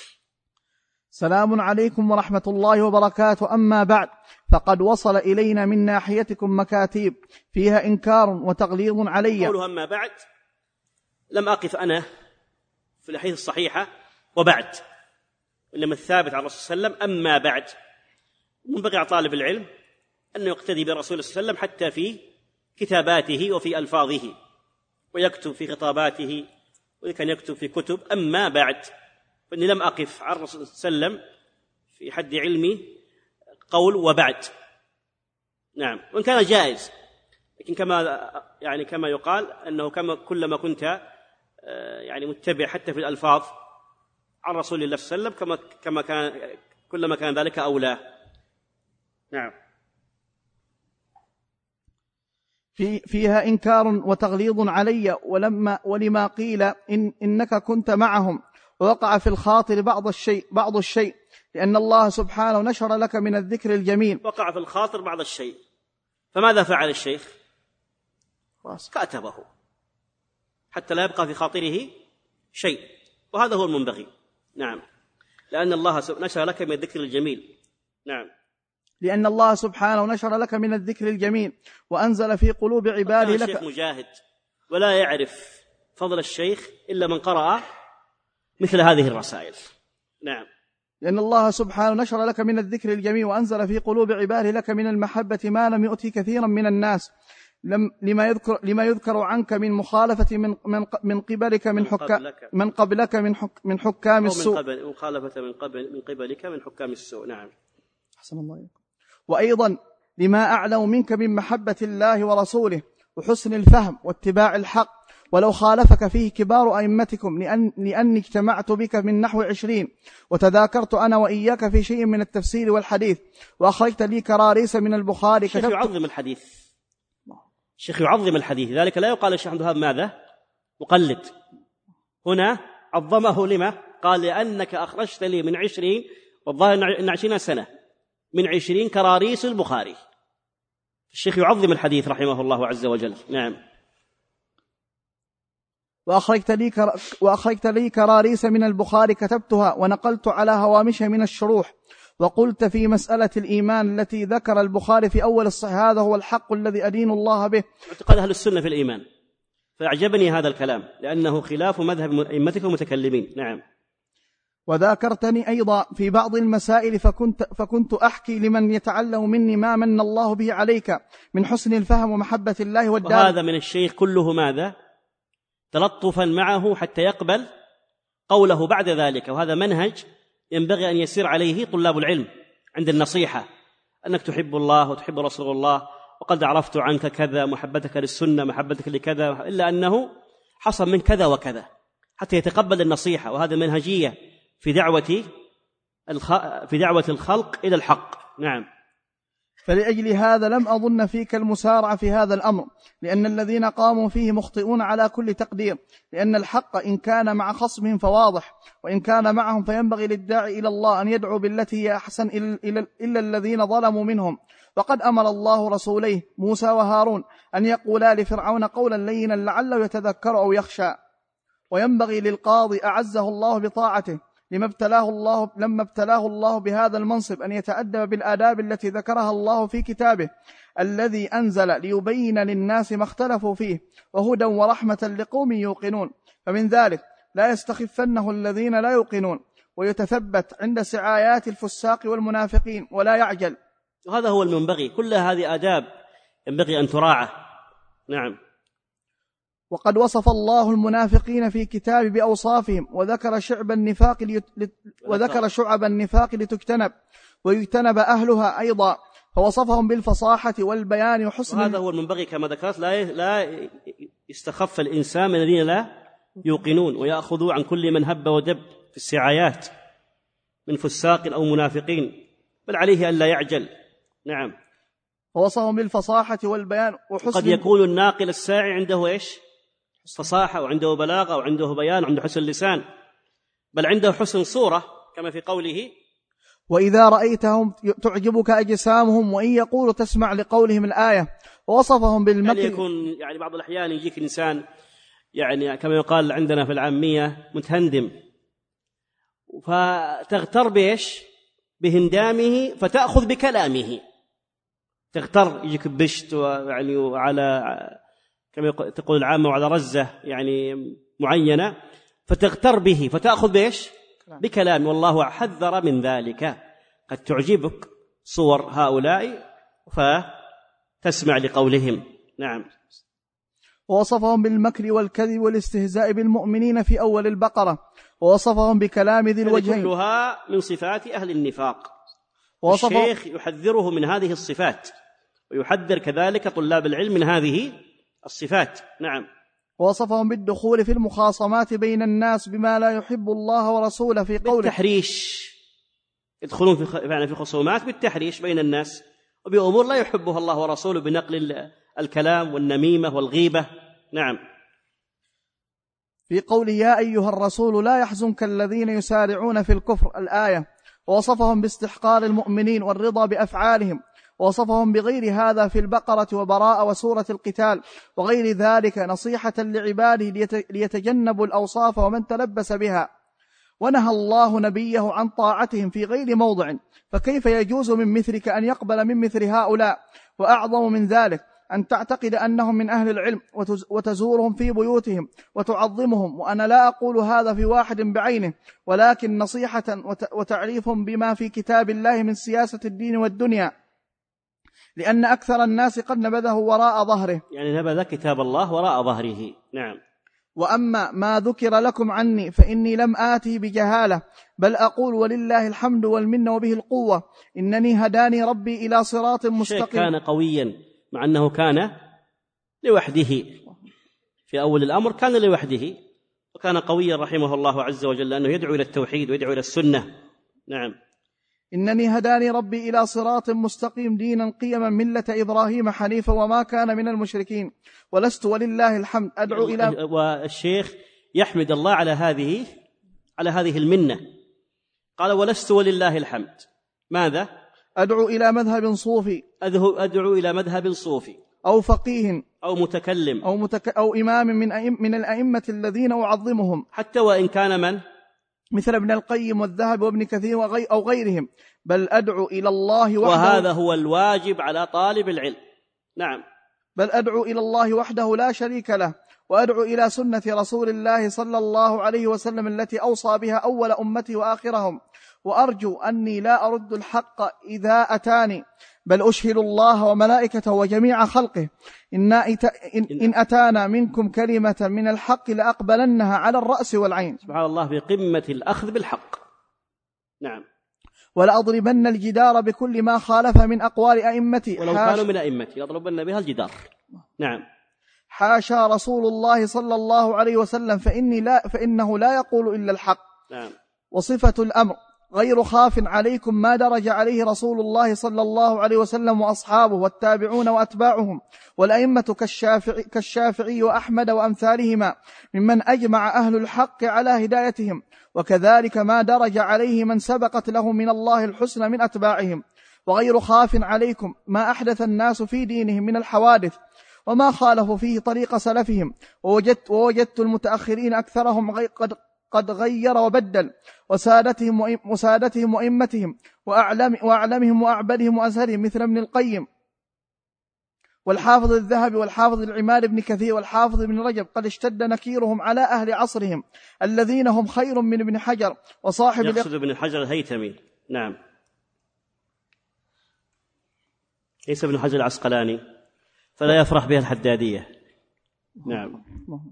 S2: سلام عليكم ورحمة الله وبركاته. أما بعد، فقد وصل إلينا من ناحيتكم مكاتيب فيها إنكار وتغليظ علي.
S4: قوله أما بعد لم أقف أنا في الحديث الصحيحة وبعد، إنما الثابت عن الرسول صلى الله عليه وسلم أما بعد. منبغي على طالب العلم أنه يقتدي برسول صلى الله عليه وسلم حتى في كتاباته وفي ألفاظه، ويكتب في خطاباته، وكان يكتب في كتب أما بعد، فإني لم أقف عن الرسول صلى الله عليه وسلم في حد علمي قول وبعد. نعم، وإن كان جائز، لكن كما يعني كما يقال أنه كما كلما كنت يعني متبع حتى في الألفاظ عن رسول الله صلى الله عليه وسلم كما كما كان كلما كان ذلك أولى. نعم.
S2: في فيها إنكار وتغليظ علي، ولما ولما قيل إن إنك كنت معهم، ووقع في الخاطر بعض الشيء بعض الشيء لأن الله سبحانه نشر لك من الذكر الجميل.
S4: وقع في الخاطر بعض الشيء، فماذا فعل الشيخ؟ كاتبه حتى لا يبقى في خاطره شيء، وهذا هو المنبغي. نعم، لأن الله نشر لك من الذكر الجميل. نعم،
S2: لأن الله سبحانه نشر لك من الذكر الجميل وأنزل في قلوب عباده لك.
S4: الشيخ مجاهد ولا يعرف فضل الشيخ إلا من قرأ مثل هذه الرسائل. نعم،
S2: لأن الله سبحانه نشر لك من الذكر الجميل وأنزل في قلوب عباده لك من المحبة ما لم يؤتي كثيرا من الناس، لما يذكر لما يذكر عنك من مخالفة من من من قبلك من حكام من قبلك من حك من حكام السوء،
S4: من مخالفة من قبل من قبلك من حكام السوء. نعم،
S2: أحسن الله إليكم. وأيضا لما أعلم منك من محبة الله ورسوله وحسن الفهم واتباع الحق ولو خالفك فيه كبار أئمتكم، لأن لأني اجتمعت بك من نحو عشرين، وتذاكرت أنا وإياك في شيء من التفسير والحديث، وأخرجت لي كراريس من البخاري.
S4: الشيخ يعظم الحديث، الشيخ يعظم الحديث، ذلك لا يقال الشيخ عبد الوهاب ماذا؟ مقلد. هنا عظمه لما؟ قال لأنك أخرجت لي من عشرين، والظاهر أن عشرين سنة، من عشرين كراريس البخاري. الشيخ يعظم الحديث رحمه الله عز وجل. نعم.
S2: وأخرجت لي, كر... وأخرجت لي كراريس من البخاري كتبتها ونقلت على هوامشها من الشروح، وقلت في مسألة الإيمان التي ذكر البخاري في أول الصحيح هذا هو الحق الذي أدين الله به.
S4: اعتقاد أهل السنة في الإيمان، فأعجبني هذا الكلام لأنه خلاف مذهب أئمتكم المتكلمين. نعم.
S2: وذاكرتني أيضا في بعض المسائل فكنت, فكنت أحكي لمن يتعلم مني ما من الله به عليك من حسن الفهم ومحبة الله والدار.
S4: وهذا من الشيخ كله ماذا؟ تلطفا معه حتى يقبل قوله بعد ذلك. وهذا منهج ينبغي أن يسير عليه طلاب العلم عند النصيحة، أنك تحب الله وتحب رسول الله، وقد عرفت عنك كذا، محبتك للسنة، محبتك لكذا، إلا أنه حصل من كذا وكذا، حتى يتقبل النصيحة. وهذا منهجية في دعوة في دعوة الخلق إلى الحق. نعم.
S2: فلأجل هذا لم أظن فيك المسارعة في هذا الأمر، لأن الذين قاموا فيه مخطئون على كل تقدير، لأن الحق إن كان مع خصمهم فواضح، وإن كان معهم فينبغي للداعي إلى الله أن يدعو بالتي هي أحسن إلا الذين ظلموا منهم. وقد أمر الله رسوليه موسى وهارون أن يقولا لفرعون قولا لينا لعله يتذكر أو يخشى. وينبغي للقاضي أعزه الله بطاعته لما ابتلاه الله لما ابتلاه الله بهذا المنصب أن يتأدب بالآداب التي ذكرها الله في كتابه الذي أنزل ليبين للناس ما اختلفوا فيه وهدى ورحمة لقوم يوقنون. فمن ذلك لا يستخفنه الذين لا يوقنون، ويتثبت عند سعايات الفساق والمنافقين ولا يعجل.
S4: وهذا هو المنبغي، كل هذه آداب ينبغي أن تراعى. نعم.
S2: وقد وصف الله المنافقين في كتاب بأوصافهم، وذكر شعب النفاق ليت... وذكر شعب النفاق لتجتنب ويجتنب أهلها أيضا، فوصفهم بالفصاحة والبيان وحسن.
S4: هذا هو المنبغي كما ذكرت، لا لا يستخف الإنسان من الذين لا يوقنون ويأخذوا عن كل من هب ودب في السعايات من فساق أو منافقين، بل عليه أن لا يعجل. نعم.
S2: ووصفهم بالفصاحة والبيان وحسن.
S4: قد يكون الناقل الساعي عنده إيش؟ فصاحة، وعنده بلاغة، وعنده بيان، وعنده حسن لسان، بل عنده حسن صورة كما في قوله:
S2: وإذا رأيتهم تعجبك أجسامهم وإن يقولوا تسمع لقولهم الآية. ووصفهم بالمكر.
S4: يعني يكون يعني بعض الأحيان يجيك إنسان يعني كما يقال عندنا في العامية متهندم، فتغتر بإيش؟ بهندامه، فتأخذ بكلامه، تغتر، يجيك بشت يعني وعلى كما تقول العامة وعلى رزة يعني معينة، فتغتر به فتأخذ بإيش؟ بكلام. والله حذر من ذلك. قد تعجبك صور هؤلاء فتسمع لقولهم. نعم.
S2: ووصفهم بالمكر والكذب والاستهزاء بالمؤمنين في أول البقرة، ووصفهم بكلام ذي الوجهين،
S4: كلها من صفات أهل النفاق. الشيخ يحذره من هذه الصفات، ويحذر كذلك طلاب العلم من هذه الصفات. نعم.
S2: ووصفهم بالدخول في المخاصمات بين الناس بما لا يحب الله ورسوله في قوله:
S4: بالتحريش، يدخلون في يعني في خصومات بالتحريش بين الناس، وبأمور لا يحبها الله ورسوله، بنقل الكلام والنميمة والغيبة. نعم.
S2: في قوله: يا أيها الرسول لا يحزنك الذين يسارعون في الكفر، الآية. ووصفهم باستحقار المؤمنين والرضا بأفعالهم، ووصفهم بغير هذا في البقرة وبراءة وسورة القتال وغير ذلك نصيحة لعباده ليتجنبوا الأوصاف ومن تلبس بها. ونهى الله نبيه عن طاعتهم في غير موضع، فكيف يجوز من مثلك أن يقبل من مثل هؤلاء؟ وأعظم من ذلك أن تعتقد أنهم من أهل العلم وتزورهم في بيوتهم وتعظمهم. وأنا لا أقول هذا في واحد بعينه، ولكن نصيحة وتعريفهم بما في كتاب الله من سياسة الدين والدنيا، لأن أكثر الناس قد نبذه وراء ظهره،
S4: يعني نبذ كتاب الله وراء ظهره. نعم.
S2: وأما ما ذكر لكم عني فإني لم آتي بجهالة، بل أقول ولله الحمد والمنة وبه القوة، إنني هداني ربي إلى صراط مستقيم.
S4: كان قويا مع أنه كان لوحده في أول الأمر كان لوحده، وكان قويا رحمه الله عز وجل أنه يدعو إلى التوحيد ويدعو إلى السنة. نعم.
S2: إنني هداني ربي إلى صراط مستقيم دينا قيما ملة إبراهيم حنيفا وما كان من المشركين ولست ولله الحمد أدعو إلى.
S4: والشيخ يحمد الله على هذه على هذه المنة، قال ولست ولله الحمد. ماذا؟
S2: أدعو إلى مذهب صوفي،
S4: أدعو إلى مذهب صوفي
S2: أو فقيه
S4: أو متكلم
S2: أو, متك... أو إمام من, أئم... من الأئمة الذين أعظمهم،
S4: حتى وإن كان من؟
S2: مثل ابن القيم والذهب وابن كثير وغي... أو غيرهم، بل أدعو إلى الله وحده.
S4: وهذا هو الواجب على طالب العلم. نعم.
S2: بل أدعو إلى الله وحده لا شريك له، وأدعو إلى سنة رسول الله صلى الله عليه وسلم التي أوصى بها أول أمتي وآخرهم، وأرجو أني لا أرد الحق إذا أتاني، بل أشهد الله وملائكته وجميع خلقه إن, إن أتانا منكم كلمة من الحق لأقبلنها على الرأس والعين.
S4: سبحان الله، بقمة الأخذ بالحق. نعم.
S2: ولأضربن الجدار بكل ما خالف من أقوال أئمتي،
S4: ولو كانوا من أئمتي لأضربن بها الجدار. نعم.
S2: حاشا رسول الله صلى الله عليه وسلم، فإني لا فإنه لا يقول إلا الحق.
S4: نعم. وصفة
S2: الأمر غير خاف عليكم ما درج عليه رسول الله صلى الله عليه وسلم وأصحابه والتابعون وأتباعهم والأئمة كالشافعي, كالشافعي وأحمد وأمثالهما ممن أجمع أهل الحق على هدايتهم، وكذلك ما درج عليه من سبقت له من الله الحسنى من أتباعهم. وغير خاف عليكم ما أحدث الناس في دينهم من الحوادث وما خالفوا فيه طريق سلفهم، ووجدت, ووجدت المتأخرين أكثرهم قد قد غير وبدل، وسادتهم وسادتهم وإمتهم وأعلم وأعلمهم وأعبدهم وأزهرهم مثل ابن القيم والحافظ الذهبي والحافظ العماد بن كثير والحافظ ابن رجب قد اشتد نكيرهم على أهل عصرهم الذين هم خير من ابن حجر وصاحب
S4: يقصد ابن حجر الهيثمي. نعم، ليس ابن حجر العسقلاني، فلا يفرح بها الحدادية. نعم.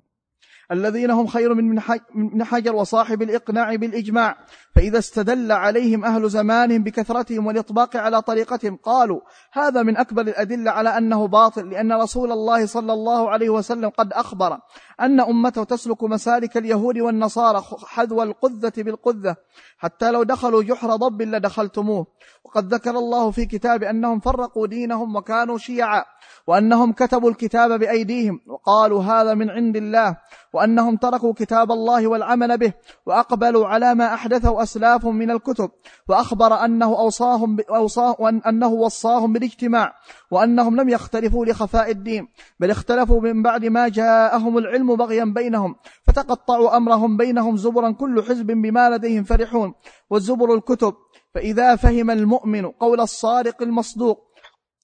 S2: الذين هم خير من ابن حجر وصاحب الإقناع بالإجماع، فإذا استدل عليهم أهل زمانهم بكثرتهم والإطباق على طريقتهم قالوا هذا من أكبر الأدلة على أنه باطل، لأن رسول الله صلى الله عليه وسلم قد أخبر أن أمته تسلك مسالك اليهود والنصارى حذو القذة بالقذة، حتى لو دخلوا جحر ضب لدخلتموه. وقد ذكر الله في كتاب أنهم فرقوا دينهم وكانوا شيعا، وأنهم كتبوا الكتاب بأيديهم وقالوا هذا من عند الله، وأنهم تركوا كتاب الله والعمل به وأقبلوا على ما أحدثه أسلافهم من الكتب، وأخبر أنه أوصاهم أوصاه وأنه وصاهم بالاجتماع، وأنهم لم يختلفوا لخفاء الدين، بل اختلفوا من بعد ما جاءهم العلم بغيا بينهم، فتقطعوا أمرهم بينهم زبرا كل حزب بما لديهم فرحون، والزبر الكتب. فإذا فهم المؤمن قول الصادق المصدوق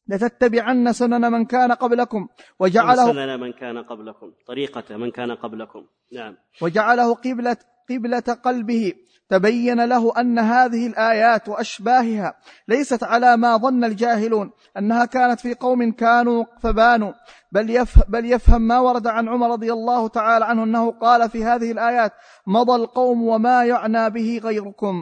S2: لتتبعن سنن من كان قبلكم وجعله
S4: سنن من كان قبلكم طريقة من كان قبلكم. نعم.
S2: وجعله قبلة قبلة قلبه، تبين له أن هذه الآيات وأشباهها ليست على ما ظن الجاهلون أنها كانت في قوم كانوا فبانوا، بل يفهم, بل يفهم ما ورد عن عمر رضي الله تعالى عنه أنه قال في هذه الآيات مضى القوم وما يعنى به غيركم.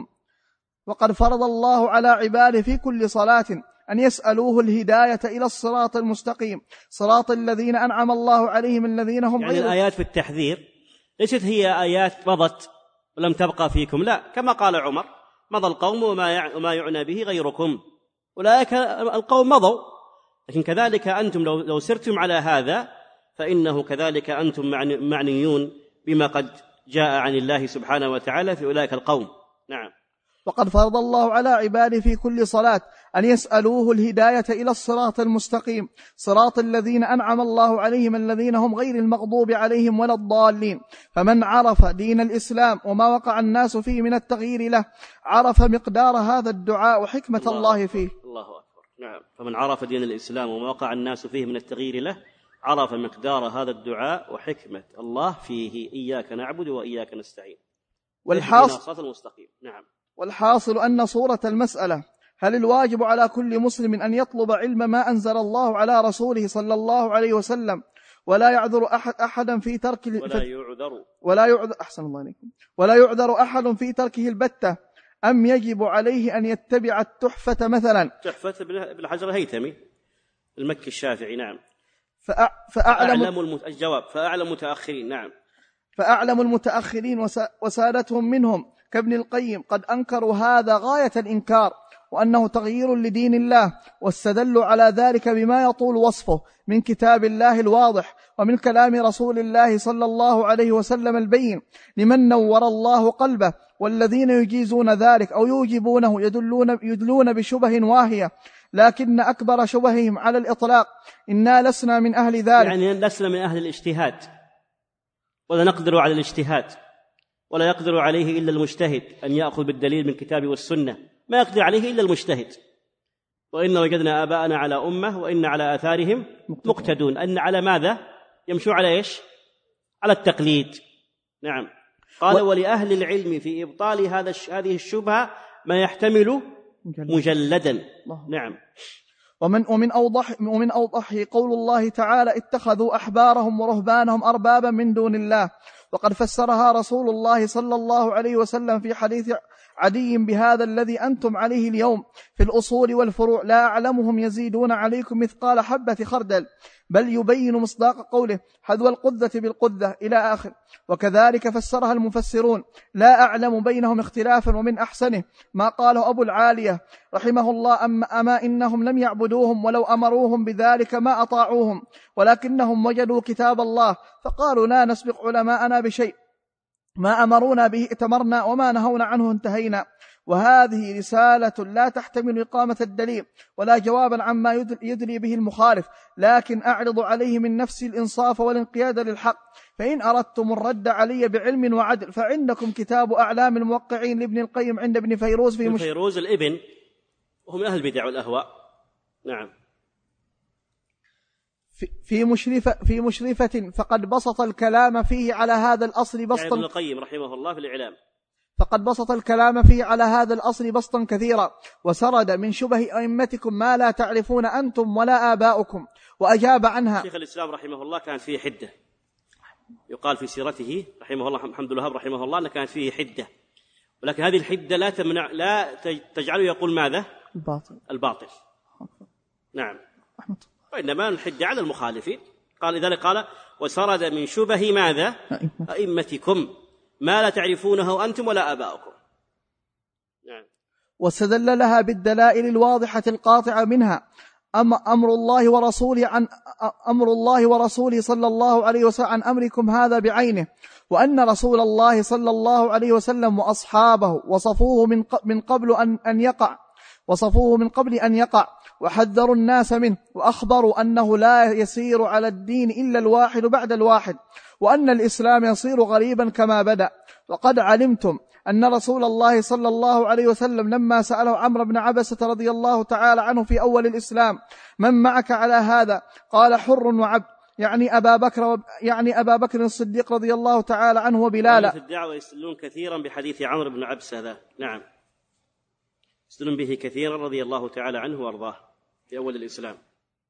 S2: وقد فرض الله على عباده في كل صلاة أن يسألوه الهداية إلى الصراط المستقيم، صراط الذين أنعم الله عليهم الذين هم
S4: يعني
S2: غير.
S4: الآيات في التحذير ليست هي آيات مضت ولم تبقى فيكم، لا، كما قال عمر مضى القوم وما يعنى به غيركم، أولئك القوم مضوا، لكن كذلك أنتم لو, لو سرتم على هذا فإنه كذلك أنتم معنيون بما قد جاء عن الله سبحانه وتعالى في أولئك القوم. نعم.
S2: وقد فرض الله على عباده في كل صلاة أن يسألوه الهداية إلى الصراط المستقيم، صراط الذين أنعم الله عليهم الذين هم غير المغضوب عليهم ولا الضالين. فمن عرف دين الإسلام وما وقع الناس فيه من التغيير له عرف مقدار هذا الدعاء وحكمة الله, الله فيه.
S4: الله أكبر. نعم. فمن عرف دين الإسلام وما وقع الناس فيه من التغيير له عرف مقدار هذا الدعاء وحكمة الله فيه. إياك نعبد وإياك نستعين.
S2: والحاصل
S4: المستقيم. نعم.
S2: والحاصل أن صورة المسألة هل الواجب على كل مسلم أن يطلب علم ما أنزل الله على رسوله صلى الله عليه وسلم ولا يعذر أحد أحدا في ترك
S4: ولا يعذر
S2: ولا يعذر أحسن الله عليكم ولا يعذر أحد في تركه البتة، أم يجب عليه أن يتبع التحفة مثلا؟
S4: تحفة ابن حجر الهيثمي المكي الشافعي. نعم.
S2: فأعلم,
S4: فأعلم المت... الجواب فأعلم متأخرين. نعم.
S2: فأعلم المتأخرين وسادتهم منهم كابن القيم قد أنكروا هذا غاية الإنكار، وأنه تغيير لدين الله، واستدلوا على ذلك بما يطول وصفه من كتاب الله الواضح ومن كلام رسول الله صلى الله عليه وسلم البين لمن نور الله قلبه. والذين يجيزون ذلك أو يوجبونه يدلون, يدلون بشبه واهية، لكن أكبر شبههم على الإطلاق إنا لسنا من أهل ذلك،
S4: يعني لسنا من أهل الاجتهاد، ولا نقدر على الاجتهاد، ولا يقدر عليه إلا المجتهد أن يأخذ بالدليل من الكتاب والسنة، ما يقدر عليه إلا المجتهد. وإن وجدنا آباءنا على أمة وإن على آثارهم مقتدون. أن على ماذا؟ يمشوا على إيش؟ على التقليد. نعم. قال و... ولأهل العلم في إبطال هذا هذه الشبهة ما يحتمل مجلدا. نعم.
S2: ومن ومن أوضح ومن أوضحه قول الله تعالى اتخذوا أحبارهم ورهبانهم أربابا من دون الله، وقد فسرها رسول الله صلى الله عليه وسلم في حديث عدي بهذا الذي أنتم عليه اليوم في الأصول والفروع لا أعلمهم يزيدون عليكم مثقال حبة خردل، بل يبين مصداق قوله حذو القذة بالقذة إلى آخر. وكذلك فسرها المفسرون لا أعلم بينهم اختلافا، ومن أحسنه ما قاله أبو العالية رحمه الله أما, أما إنهم لم يعبدوهم ولو أمروهم بذلك ما أطاعوهم، ولكنهم وجدوا كتاب الله فقالوا لا نسبق علماءنا بشيء، ما أمرونا به اتمرنا وما نهونا عنه انتهينا. وهذه رسالة لا تحتمل إقامة الدليل ولا جوابا عما يدلي به المخالف، لكن أعرض عليه من نفس الإنصاف والانقياد للحق. فإن أردتم الرد علي بعلم وعدل فعندكم كتاب أعلام الموقعين لابن القيم عند ابن فيروز في
S4: مش... فيروز الابن وهم أهل البدع والأهواء. نعم.
S2: في مشرفة في مشرفة فقد بسط الكلام فيه على هذا الأصل بسطا،
S4: ابن القيم رحمه الله في الإعلام،
S2: فقد بسط الكلام فيه على هذا الأصل بسطا كثيرا، وسرد من شبه أئمتكم ما لا تعرفون أنتم ولا آباؤكم، وأجاب عنها.
S4: شيخ الإسلام رحمه الله كانت فيه حدة، يقال في سيرته رحمه الله محمد الوهاب رحمه الله أن كانت فيه حدة، ولكن هذه الحدة لا تمنع لا تجعله يقول ماذا؟
S2: الباطل.
S4: الباطل. نعم. وإنما الحدة على المخالفين. قال لذلك قال وسرد من شبه ماذا؟ أئمتكم ما لا تعرفونه أنتم ولا آباؤكم. نعم.
S2: واستدل لها بالدلائل الواضحة القاطعة منها أمر الله ورسوله عن أمر الله ورسوله صلى الله عليه وسلم عن أمركم هذا بعينه، وأن رسول الله صلى الله عليه وسلم وأصحابه وصفوه من من قبل أن أن يقع وصفوه من قبل أن يقع وحذروا الناس منه، وأخبروا أنه لا يسير على الدين إلا الواحد بعد الواحد، وأن الإسلام يصير غريبا كما بدأ. وقد علمتم أن رسول الله صلى الله عليه وسلم لما سأله عمرو بن عبسة رضي الله تعالى عنه في أول الإسلام من معك على هذا؟ قال حر وعبد، يعني أبا بكر يعني أبا بكر الصديق رضي الله تعالى عنه وبلالا.
S4: في الدعوة يستدلون كثيرا بحديث عمرو بن عبسة هذا. نعم. يستدلون به كثيرا رضي الله تعالى عنه وارضاه في أول الإسلام.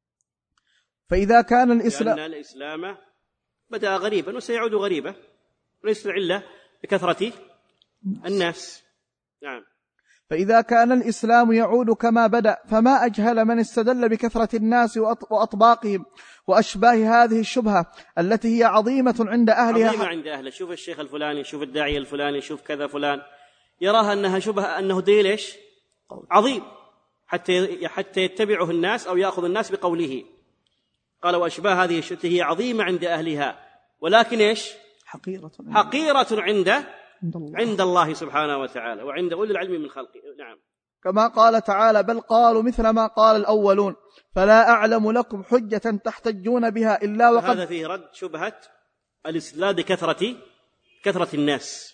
S2: فإذا كان الإسلام
S4: لأن الإسلام بدأ غريبا وسيعود غريبا، وليس العلة بكثرة الناس. نعم.
S2: فإذا كان الإسلام يعود كما بدأ فما أجهل من استدل بكثرة الناس وأطباقهم وأشباه هذه الشبهة التي هي عظيمة عند أهلها.
S4: عظيمة عند أهله. شوف الشيخ الفلاني، شوف الداعية الفلاني، شوف كذا فلان، يراها أنها شبهة، أنه دليل إيش؟ عظيم، حتى حتى يتبعه الناس أو يأخذ الناس بقوله. قال وأشباه هذه الشبهة هي عظيمة عند أهلها، ولكن إيش؟
S2: حقيرة
S4: حقيرة عند عند الله. عند الله سبحانه وتعالى وعند أولي العلم من خلقه. نعم.
S2: كما قال تعالى بل قالوا مثل ما قال الأولون فلا أعلم لكم حجة تحتجون بها إلا وقد.
S4: هذا فيه رد شبهة الاستدلال بكثرة كثرة الناس.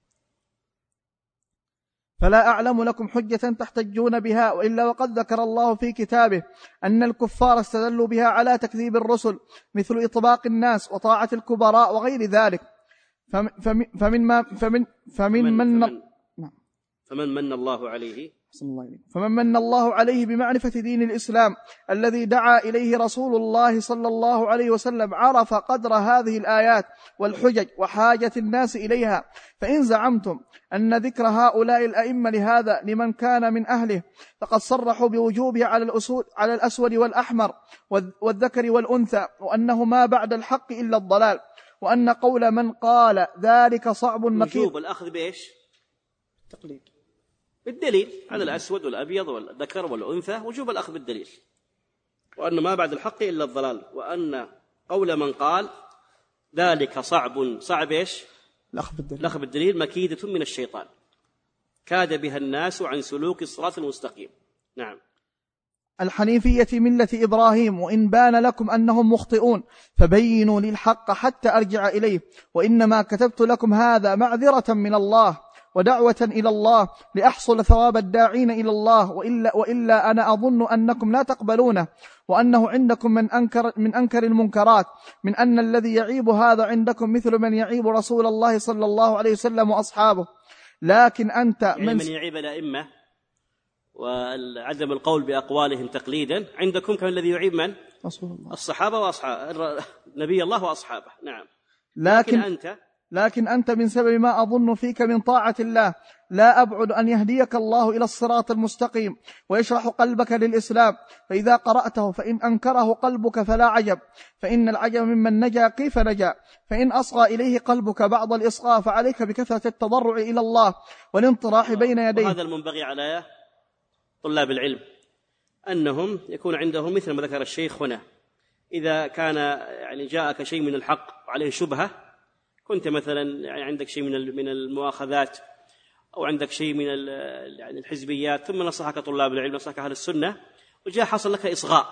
S2: فلا أعلم لكم حجة تحتجون بها وإلا وقد ذكر الله في كتابه أن الكفار استدلوا بها على تكذيب الرسل مثل إطباق الناس وطاعة الكبراء وغير ذلك. فمن فمن ما فمن فمن من
S4: فمن, فمن من الله عليه
S2: فمن من الله عليه بمعرفة دين الإسلام الذي دعا إليه رسول الله صلى الله عليه وسلم عرف قدر هذه الآيات والحجج وحاجة الناس إليها. فإن زعمتم أن ذكر هؤلاء الأئمة لهذا لمن كان من أهله فقد صرحوا بوجوبه على الأسود, على الأسود والأحمر والذكر والأنثى، وأنه ما بعد الحق إلا الضلال، وأن قول من قال ذلك صعب مكيد.
S4: وجوب الأخذ بإيش؟ تقليد بالدليل على الأسود والأبيض والذكر والأنثى، وجوب الأخذ بالدليل، وأن ما بعد الحق إلا الضلال، وأن قول من قال ذلك صعب صعب إيش؟ الأخذ بالدليل مكيدة من الشيطان كاد بها الناس عن سلوك الصراط المستقيم. نعم.
S2: الحنيفية ملة إبراهيم، وإن بان لكم أنهم مخطئون فبينوا لي الحق حتى أرجع إليه، وإنما كتبت لكم هذا معذرة من الله ودعوة إلى الله لأحصل ثواب الداعين إلى الله، وإلا, وإلا أنا أظن أنكم لا تقبلونه، وأنه عندكم من أنكر, من أنكر المنكرات، من أن الذي يعيب هذا عندكم مثل من يعيب رسول الله صلى الله عليه وسلم وأصحابه. لكن أنت
S4: يعني
S2: من,
S4: من يعيب الأئمة وعدم القول بأقوالهم تقليدا، عندكم كان الذي يعيب من؟ الصحابة وأصحاب نبي الله وأصحابه. نعم.
S2: لكن,
S4: لكن أنت
S2: لكن أنت من سبب ما أظن فيك من طاعة الله لا أبعد أن يهديك الله إلى الصراط المستقيم ويشرح قلبك للإسلام، فإذا قرأته فإن أنكره قلبك فلا عجب، فإن العجب ممن نجا كيف نجا. فإن أصغى إليه قلبك بعض الإصغاء فعليك بكثرة التضرع إلى الله والانطراح بين يديه.
S4: وهذا المنبغي على طلاب العلم أنهم يكون عندهم مثل ما ذكر الشيخ هنا، إذا كان يعني جاءك شيء من الحق وعليه شبهة، كنت مثلا يعني عندك شيء من من المؤاخذات أو عندك شيء من يعني الحزبيات، ثم نصحك طلاب العلم، نصحك أهل السنة، وجاء حصل لك إصغاء،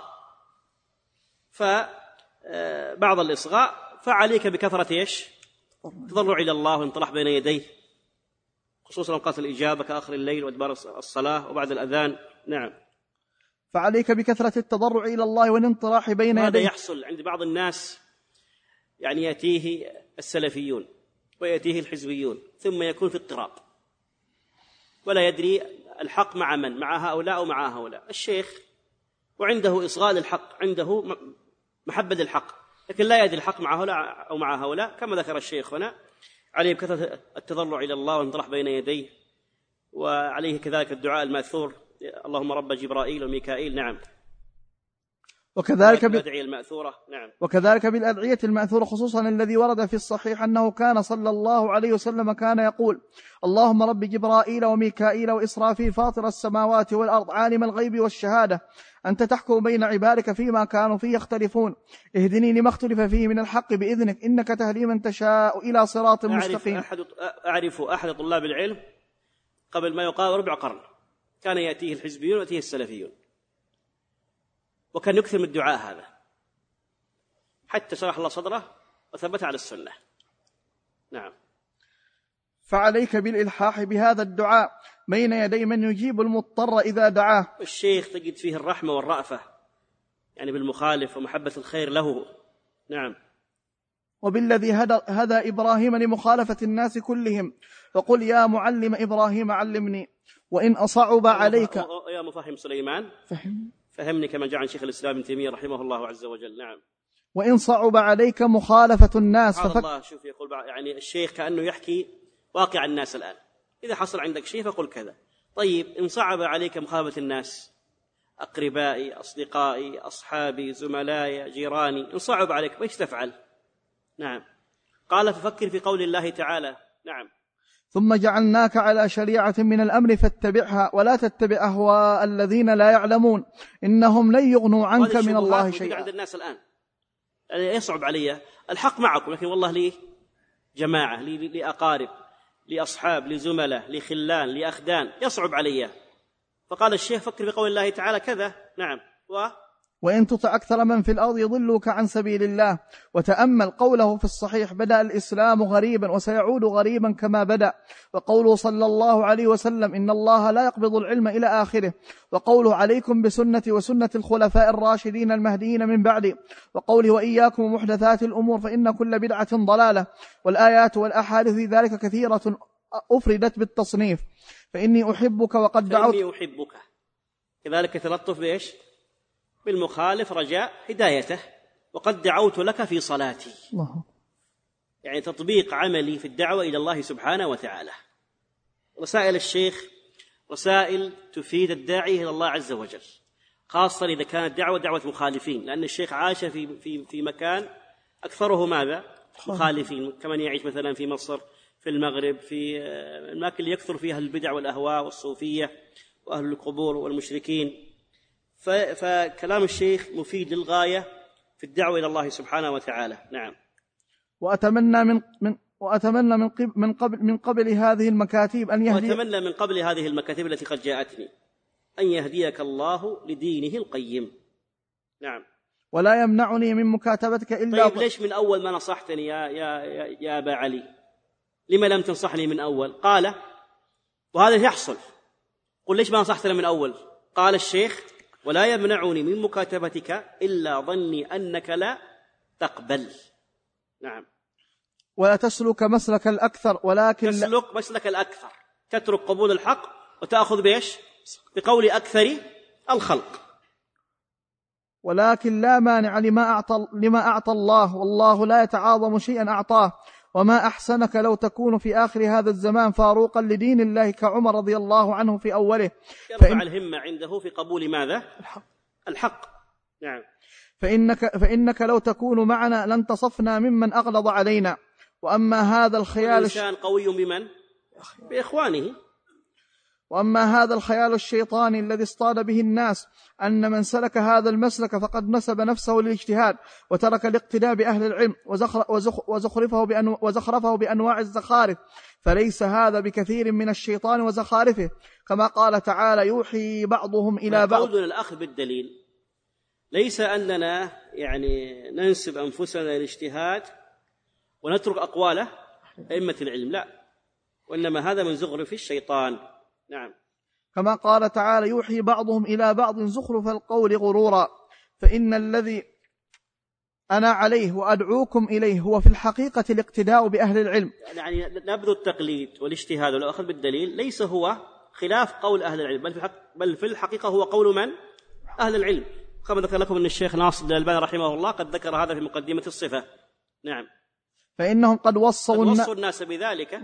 S4: فبعض الإصغاء فعليك بكثرة إيش؟ تضرع إلى الله وانطلاح بين يديه، خصوصا أوقات الإجابة كآخر الليل وأدبار الصلاة وبعد الأذان. نعم.
S2: فعليك بكثرة التضرع إلى الله والانطراح بين يديه.
S4: هذا يحصل عند بعض الناس، يعني يأتيه السلفيون ويأتيه الحزبيون ثم يكون في اضطراب ولا يدري الحق مع من، مع هؤلاء أو مع هؤلاء. الشيخ وعنده إصغاء للحق، عنده محبة للحق، لكن لا يدري الحق مع هؤلاء أو مع هؤلاء، كما ذكر الشيخ هنا، عليه بكثرة التضرع إلى الله وانطرح بين يديه، وعليه كذلك الدعاء الماثور اللهم رب جبرائيل وميكائيل. نعم.
S2: وكذلك
S4: بالأدعية المأثورة. نعم.
S2: وكذلك بالأدعية المأثورة، خصوصا الذي ورد في الصحيح أنه كان صلى الله عليه وسلم كان يقول اللهم رب جبرائيل وميكائيل وإسرافيل فاطر السماوات والأرض عالم الغيب والشهادة أنت تحكم بين عبادك فيما كانوا فيه يختلفون اهدني لما اختلف فيه من الحق بإذنك إنك تهدي من تشاء إلى صراط مستقيم.
S4: أعرف أحد, أعرف أحد طلاب العلم قبل ما يقال ربع قرن كان يأتيه الحزبيون ويأتيه السلفيون، وكان يكثر من الدعاء هذا حتى شرح الله صدره وثبت على السنة. نعم.
S2: فعليك بالإلحاح بهذا الدعاء بين يدي من يجيب المضطر إذا دعاه.
S4: الشيخ تجد فيه الرحمة والرأفة يعني بالمخالف ومحبة الخير له. نعم.
S2: وبالذي هدى, هدى إبراهيم لمخالفة الناس كلهم، وقل يا معلم إبراهيم علمني وإن أصعب عليك.
S4: يا مفهم سليمان
S2: فهم
S4: فهمني كما جاء عن شيخ الإسلام ابن تيمية رحمه الله عز وجل. نعم.
S2: وإن صعب عليك مخالفة الناس
S4: ففك... الله. شوف يقول يعني الشيخ كأنه يحكي واقع الناس الآن، إذا حصل عندك شيء فقل كذا. طيب إن صعب عليك مخالفة الناس، أقربائي أصدقائي أصحابي زملائي جيراني، إن صعب عليك ايش تفعل؟ نعم. قال ففكر في قول الله تعالى. نعم.
S2: ثم جعلناك على شريعة من الأمر فاتبعها ولا تتبع أهواء الذين لا يعلمون إنهم لن يغنوا عنك من الله شيئا.
S4: عند الناس الآن يعني يصعب علي الحق معكم، لكن والله لي جماعة، لي, لي أقارب، لي أصحاب، لي زملاء، لي خلان، لي أخدان، يصعب علي. فقال الشيخ فكر بقول الله تعالى كذا. نعم. و
S2: وإن تطع أكثر من في الأرض يضلوك عن سبيل الله. وتأمل قوله في الصحيح بدأ الإسلام غريبا وسيعود غريبا كما بدأ، وقوله صلى الله عليه وسلم إن الله لا يقبض العلم إلى آخره، وقوله عليكم بسنتي وسنة الخلفاء الراشدين المهديين من بعدي، وقوله وإياكم ومحدثات الأمور فإن كل بدعة ضلالة. والآيات والأحاديث ذلك كثيرة أفردت بالتصنيف، فإني أحبك وقد دعوت
S4: فإني أحبك، كذلك تلطف بإيش؟ بالمخالف رجاء هدايته، وقد دعوت لك في صلاتي.
S2: الله.
S4: يعني تطبيق عملي في الدعوة إلى الله سبحانه وتعالى. رسائل الشيخ رسائل تفيد الداعي إلى الله عز وجل، خاصة إذا كانت دعوة دعوة مخالفين، لأن الشيخ عاش في في في مكان أكثره ماذا؟ مخالفين، كمن يعيش مثلا في مصر، في المغرب، في الأماكن اللي يكثر فيها البدع والأهواء والصوفية وأهل القبور والمشركين. فكلام الشيخ مفيد للغاية في الدعوة إلى الله سبحانه وتعالى. نعم.
S2: وأتمنى من من وأتمنى من قبل من قبل من قبل هذه المكاتب أن يهدي
S4: وأتمنى من قبل هذه المكاتب التي قد جاءتني أن يهديك الله لدينه القيم. نعم.
S2: ولا يمنعني من مكاتبتك إلا
S4: طيب ليش من أول ما نصحتني يا يا يا, يا أبا علي؟ لما لم تنصحني من أول؟ قال، وهذا يحصل، قل ليش ما نصحتنا من أول؟ قال الشيخ: ولا يمنعني من مكاتبتك إلا ظني أنك لا تقبل. نعم.
S2: ولا تسلك مسلك الأكثر، ولكن
S4: تسلك مسلك الأكثر، تترك قبول الحق وتأخذ بإيش؟ بقول أكثر الخلق.
S2: ولكن لا مانع لما أعطى, لما أعطى الله، والله لا يتعاظم شيئا أعطاه. وما أحسنك لو تكون في آخر هذا الزمان فاروقا لدين الله كعمر رضي الله عنه في أوله.
S4: يرفع فإن الهمة عنده في قبول ماذا؟
S2: الحق.
S4: الحق. نعم.
S2: فإنك, فإنك لو تكون معنا لن تصفنا ممن أغلظ علينا. وأما هذا الخيال
S4: الإنسان قوي بمن؟ بإخوانه.
S2: وأما هذا الخيال الشيطاني الذي اصطاد به الناس أن من سلك هذا المسلك فقد نسب نفسه للاجتهاد وترك الاقتداء بأهل العلم وزخرفه, بأنو وزخرفه بأنواع الزخارف، فليس هذا بكثير من الشيطان وزخارفه، كما قال تعالى: يوحي بعضهم إلى بعض.
S4: قولنا الأخذ بالدليل ليس أننا يعني ننسب أنفسنا للاجتهاد ونترك أقواله أئمة العلم، لا، وإنما هذا من زخرف الشيطان. نعم.
S2: كما قال تعالى: يوحي بعضهم إلى بعض زخرف القول غرورا، فإن الذي أنا عليه وأدعوكم إليه هو في الحقيقة الاقتداء بأهل العلم.
S4: يعني نبذ التقليد والاجتهاد والأخذ بالدليل ليس هو خلاف قول أهل العلم، بل في, بل في الحقيقة هو قول من؟ أهل العلم، كما ذكر لكم أن الشيخ ناصر الألباني رحمه الله قد ذكر هذا في مقدمة الصفة. نعم.
S2: فإنهم قد وصوا,
S4: قد وصوا الناس بذلك،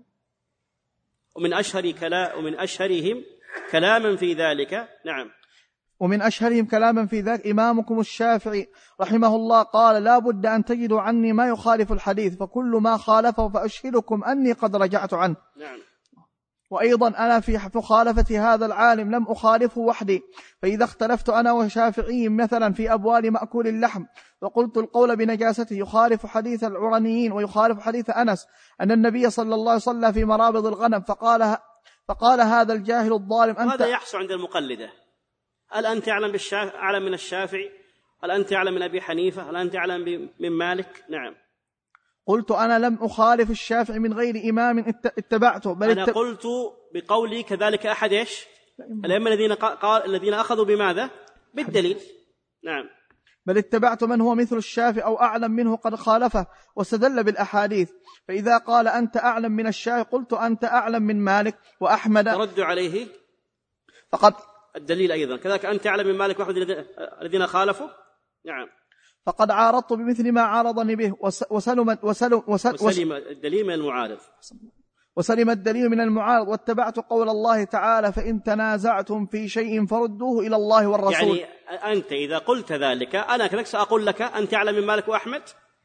S4: ومن أشهر كلا ومن أشهرهم كلاما في ذلك. نعم.
S2: ومن أشهرهم كلاما في ذلك إمامكم الشافعي رحمه الله قال: لا بد أن تجدوا عني ما يخالف الحديث، فكل ما خالفه فأشهدكم أني قد رجعت عنه.
S4: نعم.
S2: وأيضا أنا في مخالفة هذا العالم لم أخالفه وحدي، فإذا اختلفت أنا وشافعي مثلا في أبوال مأكول اللحم وقلت القول بنجاسته يخالف حديث العرنيين ويخالف حديث أنس أن النبي صلى الله عليه وسلم صلى في مرابض الغنم، فقال فقال هذا الجاهل الظالم أنت.
S4: هذا يحصل عند المقلدة. هل أنت أعلم بالشافعي أعلم من الشافعي؟ هل أنت أعلم من أبي حنيفة؟ هل أنت أعلم من مالك؟ نعم.
S2: قلت أنا لم أخالف الشافعي من غير إمام اتبعته، بل
S4: أنا اتب... قلت بقولي كذلك أحد إيش؟ الأئمة الذين قال الذين أخذوا بماذا؟ بالدليل. نعم.
S2: بل اتبعت من هو مثل الشافعي أو أعلم منه قد خالفه واستدل بالأحاديث، فإذا قال أنت أعلم من الشافعي قلت أنت أعلم من مالك وأحمد.
S4: رد عليه
S2: فقد
S4: الدليل أيضا كذلك أنت أعلم من مالك وأحمد الذين خالفوا. نعم.
S2: فقد عارضت بمثل ما عارضني به وسلم, وسلم, وسلم,
S4: وسلم الدليل من المعارض
S2: وسلم الدليل من المعارض واتبعت قول الله تعالى: فإن تنازعتم في شيء فردوه إلى الله والرسول.
S4: يعني أنت إذا قلت ذلك أنا كذلك سأقول لك أنت أعلم من مالك وأحمد،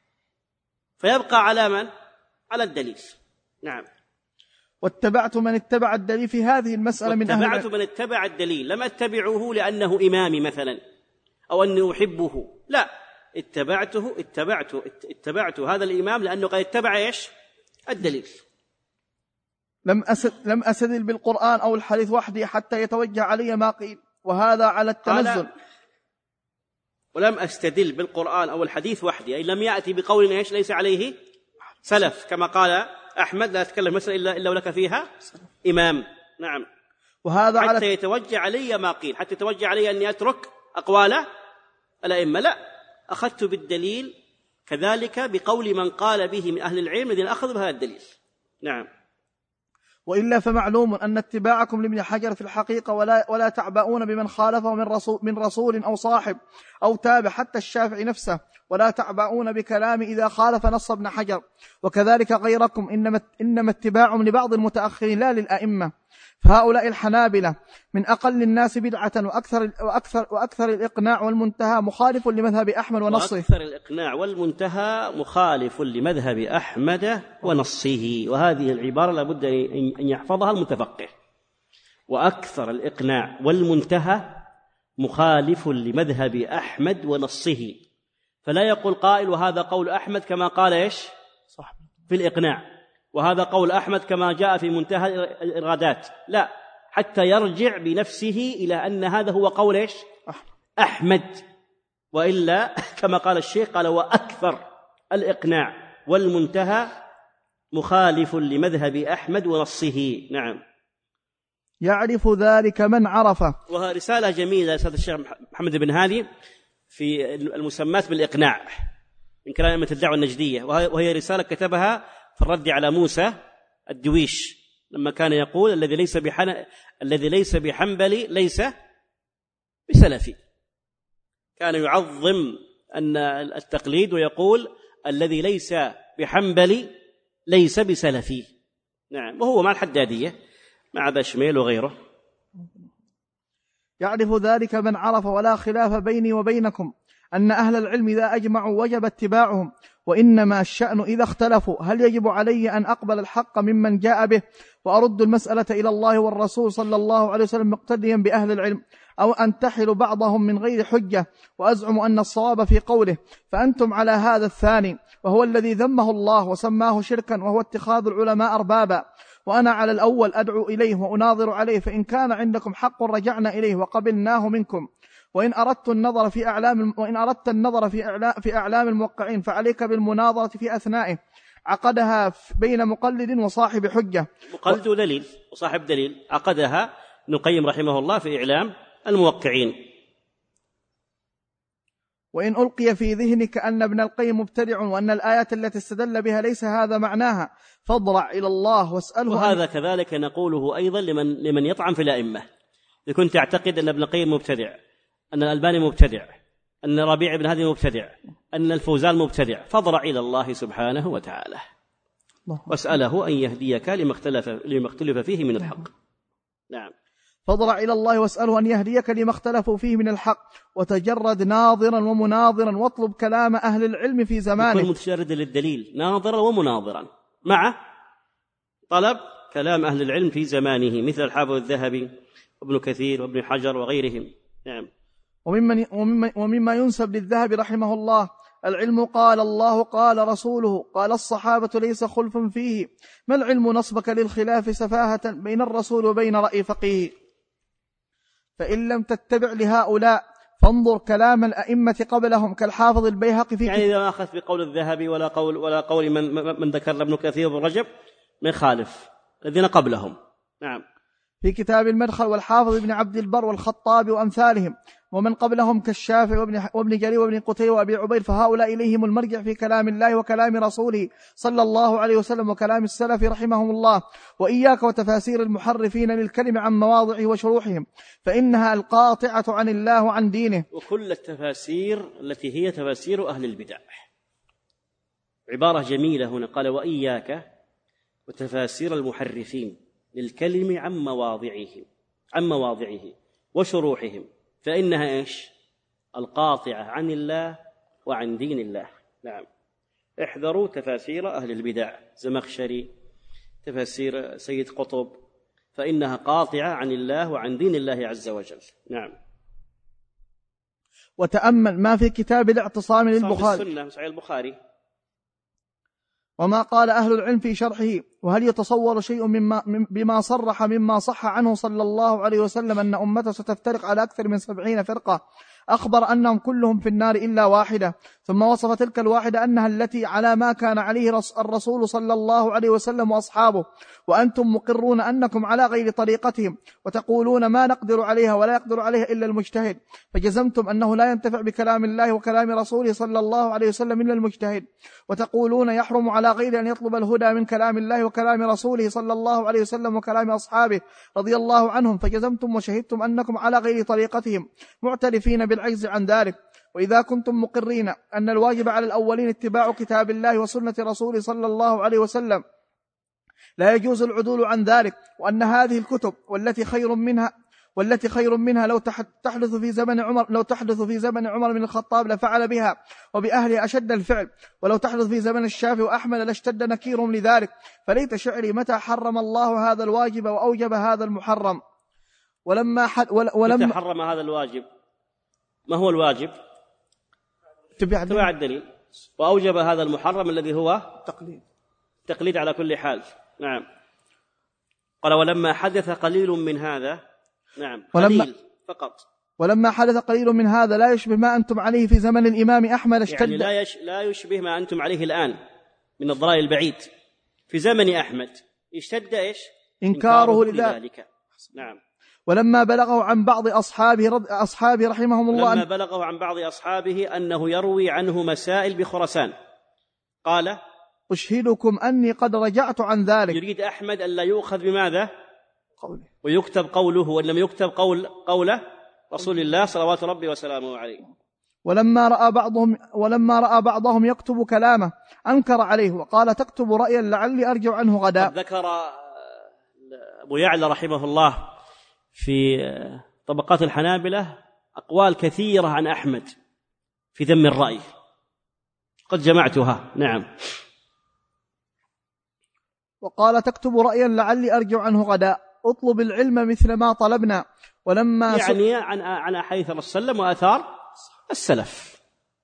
S4: فيبقى على من؟ على الدليل. نعم.
S2: واتبعت من اتبع الدليل في هذه المسألة من أهل
S4: واتبعت من اتبع الدليل، لم أتبعه لأنه إمامي مثلا أو أني أحبه، لا، اتبعته اتبعته اتبعته هذا الإمام لأنه قد اتبع إيش؟ الدليل.
S2: لم أسد لم أسدل بالقرآن أو الحديث وحدي حتى يتوجه علي ما قيل، وهذا على التنزل.
S4: ولم أستدل بالقرآن أو الحديث وحدي، أي لم يأتي بقول إيش ليس عليه سلف، كما قال أحمد: لا تتكلم مسألة إلا, إلا ولك فيها إمام. نعم.
S2: وهذا
S4: حتى
S2: على
S4: يتوجه علي ما قيل، حتى يتوجه علي أني أترك أقوال الأئمة، لا، أخذت بالدليل كذلك بقول من قال به من أهل العلم الذين أخذوا بهذا الدليل. نعم.
S2: وإلا فمعلوم أن اتباعكم لابن حجر في الحقيقة ولا, ولا تعبؤون بمن خالفه من رسول, من رسول أو صاحب أو تابع حتى الشافعي نفسه، ولا تعبؤون بكلام إذا خالف نص ابن حجر، وكذلك غيركم إنما, إنما اتباعهم لبعض المتأخرين لا للأئمة. فهؤلاء الحنابلة من أقل الناس بدعة وأكثر, وأكثر, وأكثر الإقناع والمنتهى مخالف لمذهب أحمد ونصه.
S4: وأكثر الإقناع والمنتهى مخالف لمذهب أحمد ونصه، وهذه العبارة لابد أن يحفظها المتفقه. وأكثر الإقناع والمنتهى مخالف لمذهب أحمد ونصه، فلا يقول قائل وهذا قول أحمد كما قال إيش
S2: صح
S4: في الإقناع، وهذا قول أحمد كما جاء في منتهى الإرادات، لا، حتى يرجع بنفسه إلى أن هذا هو قول إيش أحمد. وإلا كما قال الشيخ قال وأكثر الإقناع والمنتهى مخالف لمذهب أحمد ونصه. نعم،
S2: يعرف ذلك من عرفه.
S4: وهي رسالة جميلة أستاذ الشيخ محمد بن هادي في المسمات بالإقناع من كلام أئمة الدعوة النجدية، وهي رسالة كتبها في الرد على موسى الدويش لما كان يقول الذي ليس بحن... الذي ليس بحنبلي ليس بسلفي، كان يعظم أن التقليد ويقول الذي ليس بحنبلي ليس بسلفي. نعم، وهو مع الحدادية مع بشميل وغيره.
S2: يعرف ذلك من عرف، ولا خلاف بيني وبينكم أن أهل العلم إذا أجمعوا وجب اتباعهم، وإنما الشأن إذا اختلفوا هل يجب علي أن أقبل الحق ممن جاء به وأرد المسألة إلى الله والرسول صلى الله عليه وسلم مقتديا بأهل العلم، أو أنتحل بعضهم من غير حجة وأزعم أن الصواب في قوله، فأنتم على هذا الثاني وهو الذي ذمه الله وسماه شركا، وهو اتخاذ العلماء أربابا، وأنا على الأول أدعو إليه وأناظر عليه، فإن كان عندكم حق رجعنا إليه وقبلناه منكم، وإن أردت النظر في أعلام وإن أردت النظر في أعلام في أعلام الموقعين فعليك بالمناظرة في أثنائه، عقدها بين مقلد وصاحب حجة.
S4: مقلد ودليل وصاحب دليل، عقدها ابن القيم رحمه الله في إعلام الموقعين.
S2: وإن ألقي في ذهنك أن ابن القيم مبتدع وأن الآية التي استدل بها ليس هذا معناها فاضرع إلى الله واسأله.
S4: وهذا كذلك نقوله أيضا لمن لمن يطعن في الأئمة. إذا كنت تعتقد أن ابن القيم مبتدع، أن الألباني مبتدع، أن ربيع بن هادي مبتدع، أن الفوزان مبتدع، فاضرع إلى الله سبحانه وتعالى واسأله أن يهديك لما اختلف لما اختلف فيه من الحق. نعم،
S2: فاضرع إلى الله واسأله أن يهديك لما اختلفوا فيه من الحق، وتجرد ناظرا ومناظرا، واطلب كلام أهل العلم في زمانه.
S4: يكون متجرد للدليل ناظرا ومناظرا مع طلب كلام أهل العلم في زمانه، مثل الحافظ الذهبي وابن كثير وابن حجر وغيرهم. نعم.
S2: ومما, ومما, ومما ينسب للذهبي رحمه الله: العلم قال الله قال رسوله قال الصحابة ليس خلف فيه، ما العلم نصبك للخلاف سفاهة بين الرسول وبين رأي فقيه؟ فإن لم تتبع لهؤلاء فانظر كلام الأئمة قبلهم كالحافظ البيهقي في
S4: يعني إذا ما أخذ بقول الذهبي ولا قول ولا قول من من ذكر ابن كثير وابن رجب من خالف الذين قبلهم. نعم،
S2: في كتاب المدخل، والحافظ ابن عبد البر والخطاب وأمثالهم، ومن قبلهم كالشافعي وابن, وابن جرير وابن قتيبة وأبي عبيد، فهؤلاء إليهم المرجع في كلام الله وكلام رسوله صلى الله عليه وسلم وكلام السلف رحمهم الله. وإياك وتفاسير المحرفين للكلم عن مواضعه وشروحهم، فإنها القاطعة عن الله وعن دينه.
S4: وكل التفاسير التي هي تفاسير أهل البدع. عبارة جميلة هنا، قال وإياك وتفاسير المحرفين للكلم عن مواضعه عن مواضعه وشروحهم، فإنها إيش؟ القاطعة عن الله وعن دين الله. نعم، احذروا تفاسير أهل البدع، زمخشري، تفاسير سيد قطب، فإنها قاطعة عن الله وعن دين الله عز وجل. نعم.
S2: وتأمل ما في كتاب الاعتصام للبخاري
S4: السنة صحيح البخاري،
S2: وما قال أهل العلم في شرحه، وهل يتصور شيء مما بما صرح مما صح عنه صلى الله عليه وسلم أن أمته ستفترق على أكثر من سبعين فرقة، أخبر أنهم كلهم في النار إلا واحدة، ثم وصف تلك الواحدة أنها التي على ما كان عليه الرسول صلى الله عليه وسلم وأصحابه، وأنتم مقرون أنكم على غير طريقتهم، وتقولون ما نقدر عليها ولا يقدر عليها إلا المجتهد، فجزمتم أنه لا ينتفع بكلام الله وكلام رسوله صلى الله عليه وسلم إلا المجتهد، وتقولون يحرم على غير أن يطلب الهدى من كلام الله وكلام رسوله صلى الله عليه وسلم وكلام أصحابه رضي الله عنهم، فجزمتم وشهدتم أنكم على غير طريقتهم معترفين بالعجز عن ذلك. وإذا كنتم مقرين أن الواجب على الأولين اتباع كتاب الله وسنة رسوله صلى الله عليه وسلم لا يجوز العدول عن ذلك، وأن هذه الكتب والتي خير منها والتي خير منها لو تحدث في زمن عمر لو تحدث في زمن عمر بن الخطاب لفعل بها وبأهلها أشد الفعل، ولو تحدث في زمن الشافعي وأحمد لاشتد نكيرهم لذلك، فليت شعري متى حرم الله هذا الواجب وأوجب هذا المحرم. ولما حد ولما
S4: متى حرم هذا الواجب؟ ما هو الواجب؟ اتباع الدليل. وأوجب هذا المحرم الذي هو
S2: تقليد
S4: تقليد على كل حال. نعم. قال ولما حدث قليل من هذا. نعم. قليل فقط.
S2: ولما حدث قليل من هذا لا يشبه ما أنتم عليه في زمن الإمام أحمد اشتد،
S4: يعني لا, يش... لا يشبه ما أنتم عليه الآن من الضلال البعيد. في زمن أحمد اشتد إيش؟
S2: إنكاره, إنكاره لذلك.
S4: نعم.
S2: ولما بلغه عن بعض أصحابه, رض... أصحابه رحمهم الله
S4: لما بلغه عن بعض أصحابه أنه يروي عنه مسائل بخرسان قال
S2: أشهدكم أني قد رجعت عن ذلك.
S4: يريد أحمد أن لا يؤخذ بماذا؟
S2: قوله.
S4: ويكتب قوله، وإن لم يكتب قول قوله رسول الله صلوات ربي وسلامه عليه.
S2: ولما رأى بعضهم ولما رأى بعضهم يكتب كلامه أنكر عليه وقال تكتب رأيا لعلي أرجع عنه غدا.
S4: ذكر أبو يعلى رحمه الله في طبقات الحنابلة أقوال كثيرة عن أحمد في ذم الرأي، قد جمعتها. نعم.
S2: وقال تكتب رأيا لعلي أرجع عنه غدا، اطلب العلم مثل ما طلبنا. ولما
S4: يعني عن عن أحاديث الرسول صلى الله عليه وسلم وآثار السلف.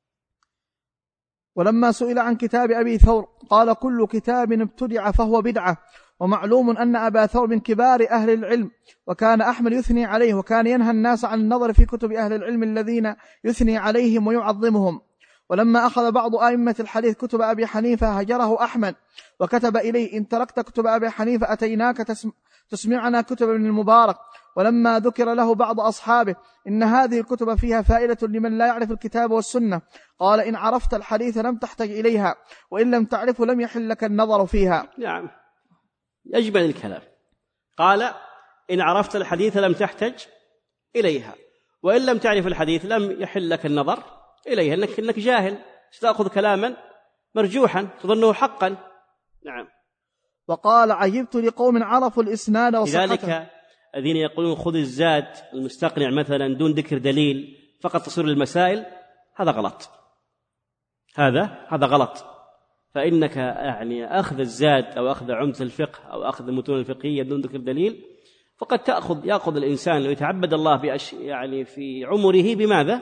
S2: ولما سئل عن كتاب أبي ثور قال كل كتاب ابتدع فهو بدعة، ومعلوم أن أبا ثور من كبار أهل العلم، وكان أحمد يثني عليه، وكان ينهى الناس عن النظر في كتب أهل العلم الذين يثني عليهم ويعظمهم. ولما أخذ بعض آئمة الحديث كتب أبي حنيفة هجره أحمد وكتب إليه إن تركت كتب أبي حنيفة أتيناك تسمعنا كتب ابن المبارك. ولما ذكر له بعض أصحابه إن هذه الكتب فيها فائدة لمن لا يعرف الكتاب والسنة قال إن عرفت الحديث لم تحتج إليها، وإن لم تعرفه لم يحل لك النظر فيها.
S4: نعم. يجمل الكلام. قال إن عرفت الحديث لم تحتج إليها، وإن لم تعرف الحديث لم يحل لك النظر إليها، إنك, إنك جاهل ستأخذ كلاما مرجوحا تظنه حقا. نعم.
S2: وقال عجبت لقوم عرفوا الإسناد وصحته.
S4: لذلك الذين يقولون خذ الزاد المستقنع مثلا دون ذكر دليل فقط تصير المسائل، هذا غلط. هذا هذا غلط. فإنك يعني أخذ الزاد أو أخذ عمدة الفقه أو أخذ المتون الفقهية بدون ذكر دليل فقد تأخذ يأخذ الإنسان لو يتعبد الله بأش يعني في عمره بماذا؟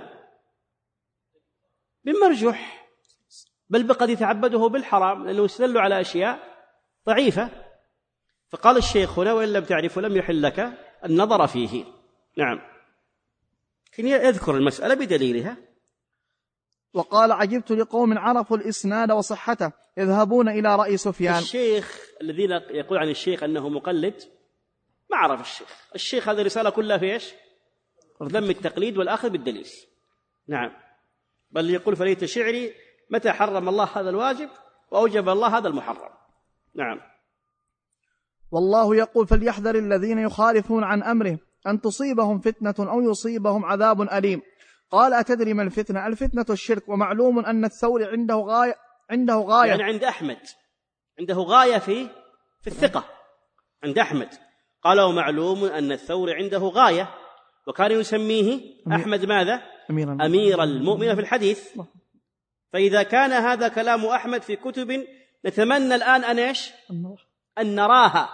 S4: بالمرجوح، بل بقد يتعبده بالحرام لأنه يستدل على أشياء ضعيفة. فقال الشيخ هنا وإن لم تعرفه لم يحل لك النظر فيه. نعم. لكن يذكر المسألة بدليلها.
S2: وقال عجبت لقوم عرفوا الإسناد وصحته يذهبون إلى رأي سفيان.
S4: الشيخ الذين يقول عن الشيخ أنه مقلد ما عرف الشيخ. الشيخ هذه الرسالة كلها في إيش؟ ذم التقليد والأخذ بالدليل. نعم. بل يقول فليت شعري متى حرم الله هذا الواجب وأوجب الله هذا المحرم. نعم.
S2: والله يقول فليحذر الذين يخالفون عن أمره أن تصيبهم فتنة أو يصيبهم عذاب أليم. قال أتدري ما الفتنة؟ الفتنة الشرك، ومعلوم أن الثور عنده غاية عنده غاية
S4: يعني عند أحمد عنده غاية في في الثقة عند أحمد. قال ومعلوم أن الثور عنده غاية، وكان يسميه أحمد ماذا؟ أمير, أمير المؤمن في الحديث. فإذا كان هذا كلام أحمد في كتب نتمنى الآن أن إيش؟ أن نراها،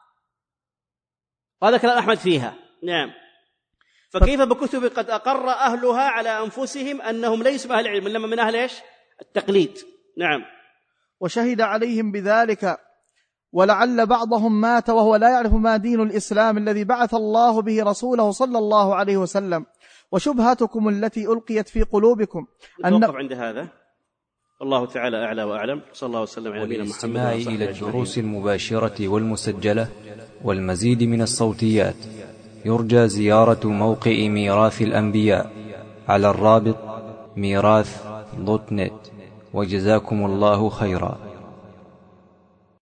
S4: هذا كلام أحمد فيها. نعم. فكيف بكتب قد أقر أهلها على أنفسهم أنهم ليسوا أهل العلم إنما من أهل إيش؟ التقليد. نعم.
S2: وشهد عليهم بذلك، ولعل بعضهم مات وهو لا يعرف ما دين الإسلام الذي بعث الله به رسوله صلى الله عليه وسلم. وشبهاتكم التي ألقيت في قلوبكم.
S4: نتوقف عند هذا، والله تعالى أعلى وأعلم. صلى الله وسلم على نبينا محمد.
S3: والاستماع إلى الدروس المباشرة والمسجلة والمزيد من الصوتيات يرجى زيارة موقع ميراث الأنبياء على الرابط ميراث دوت نت. وجزاكم الله خيرا.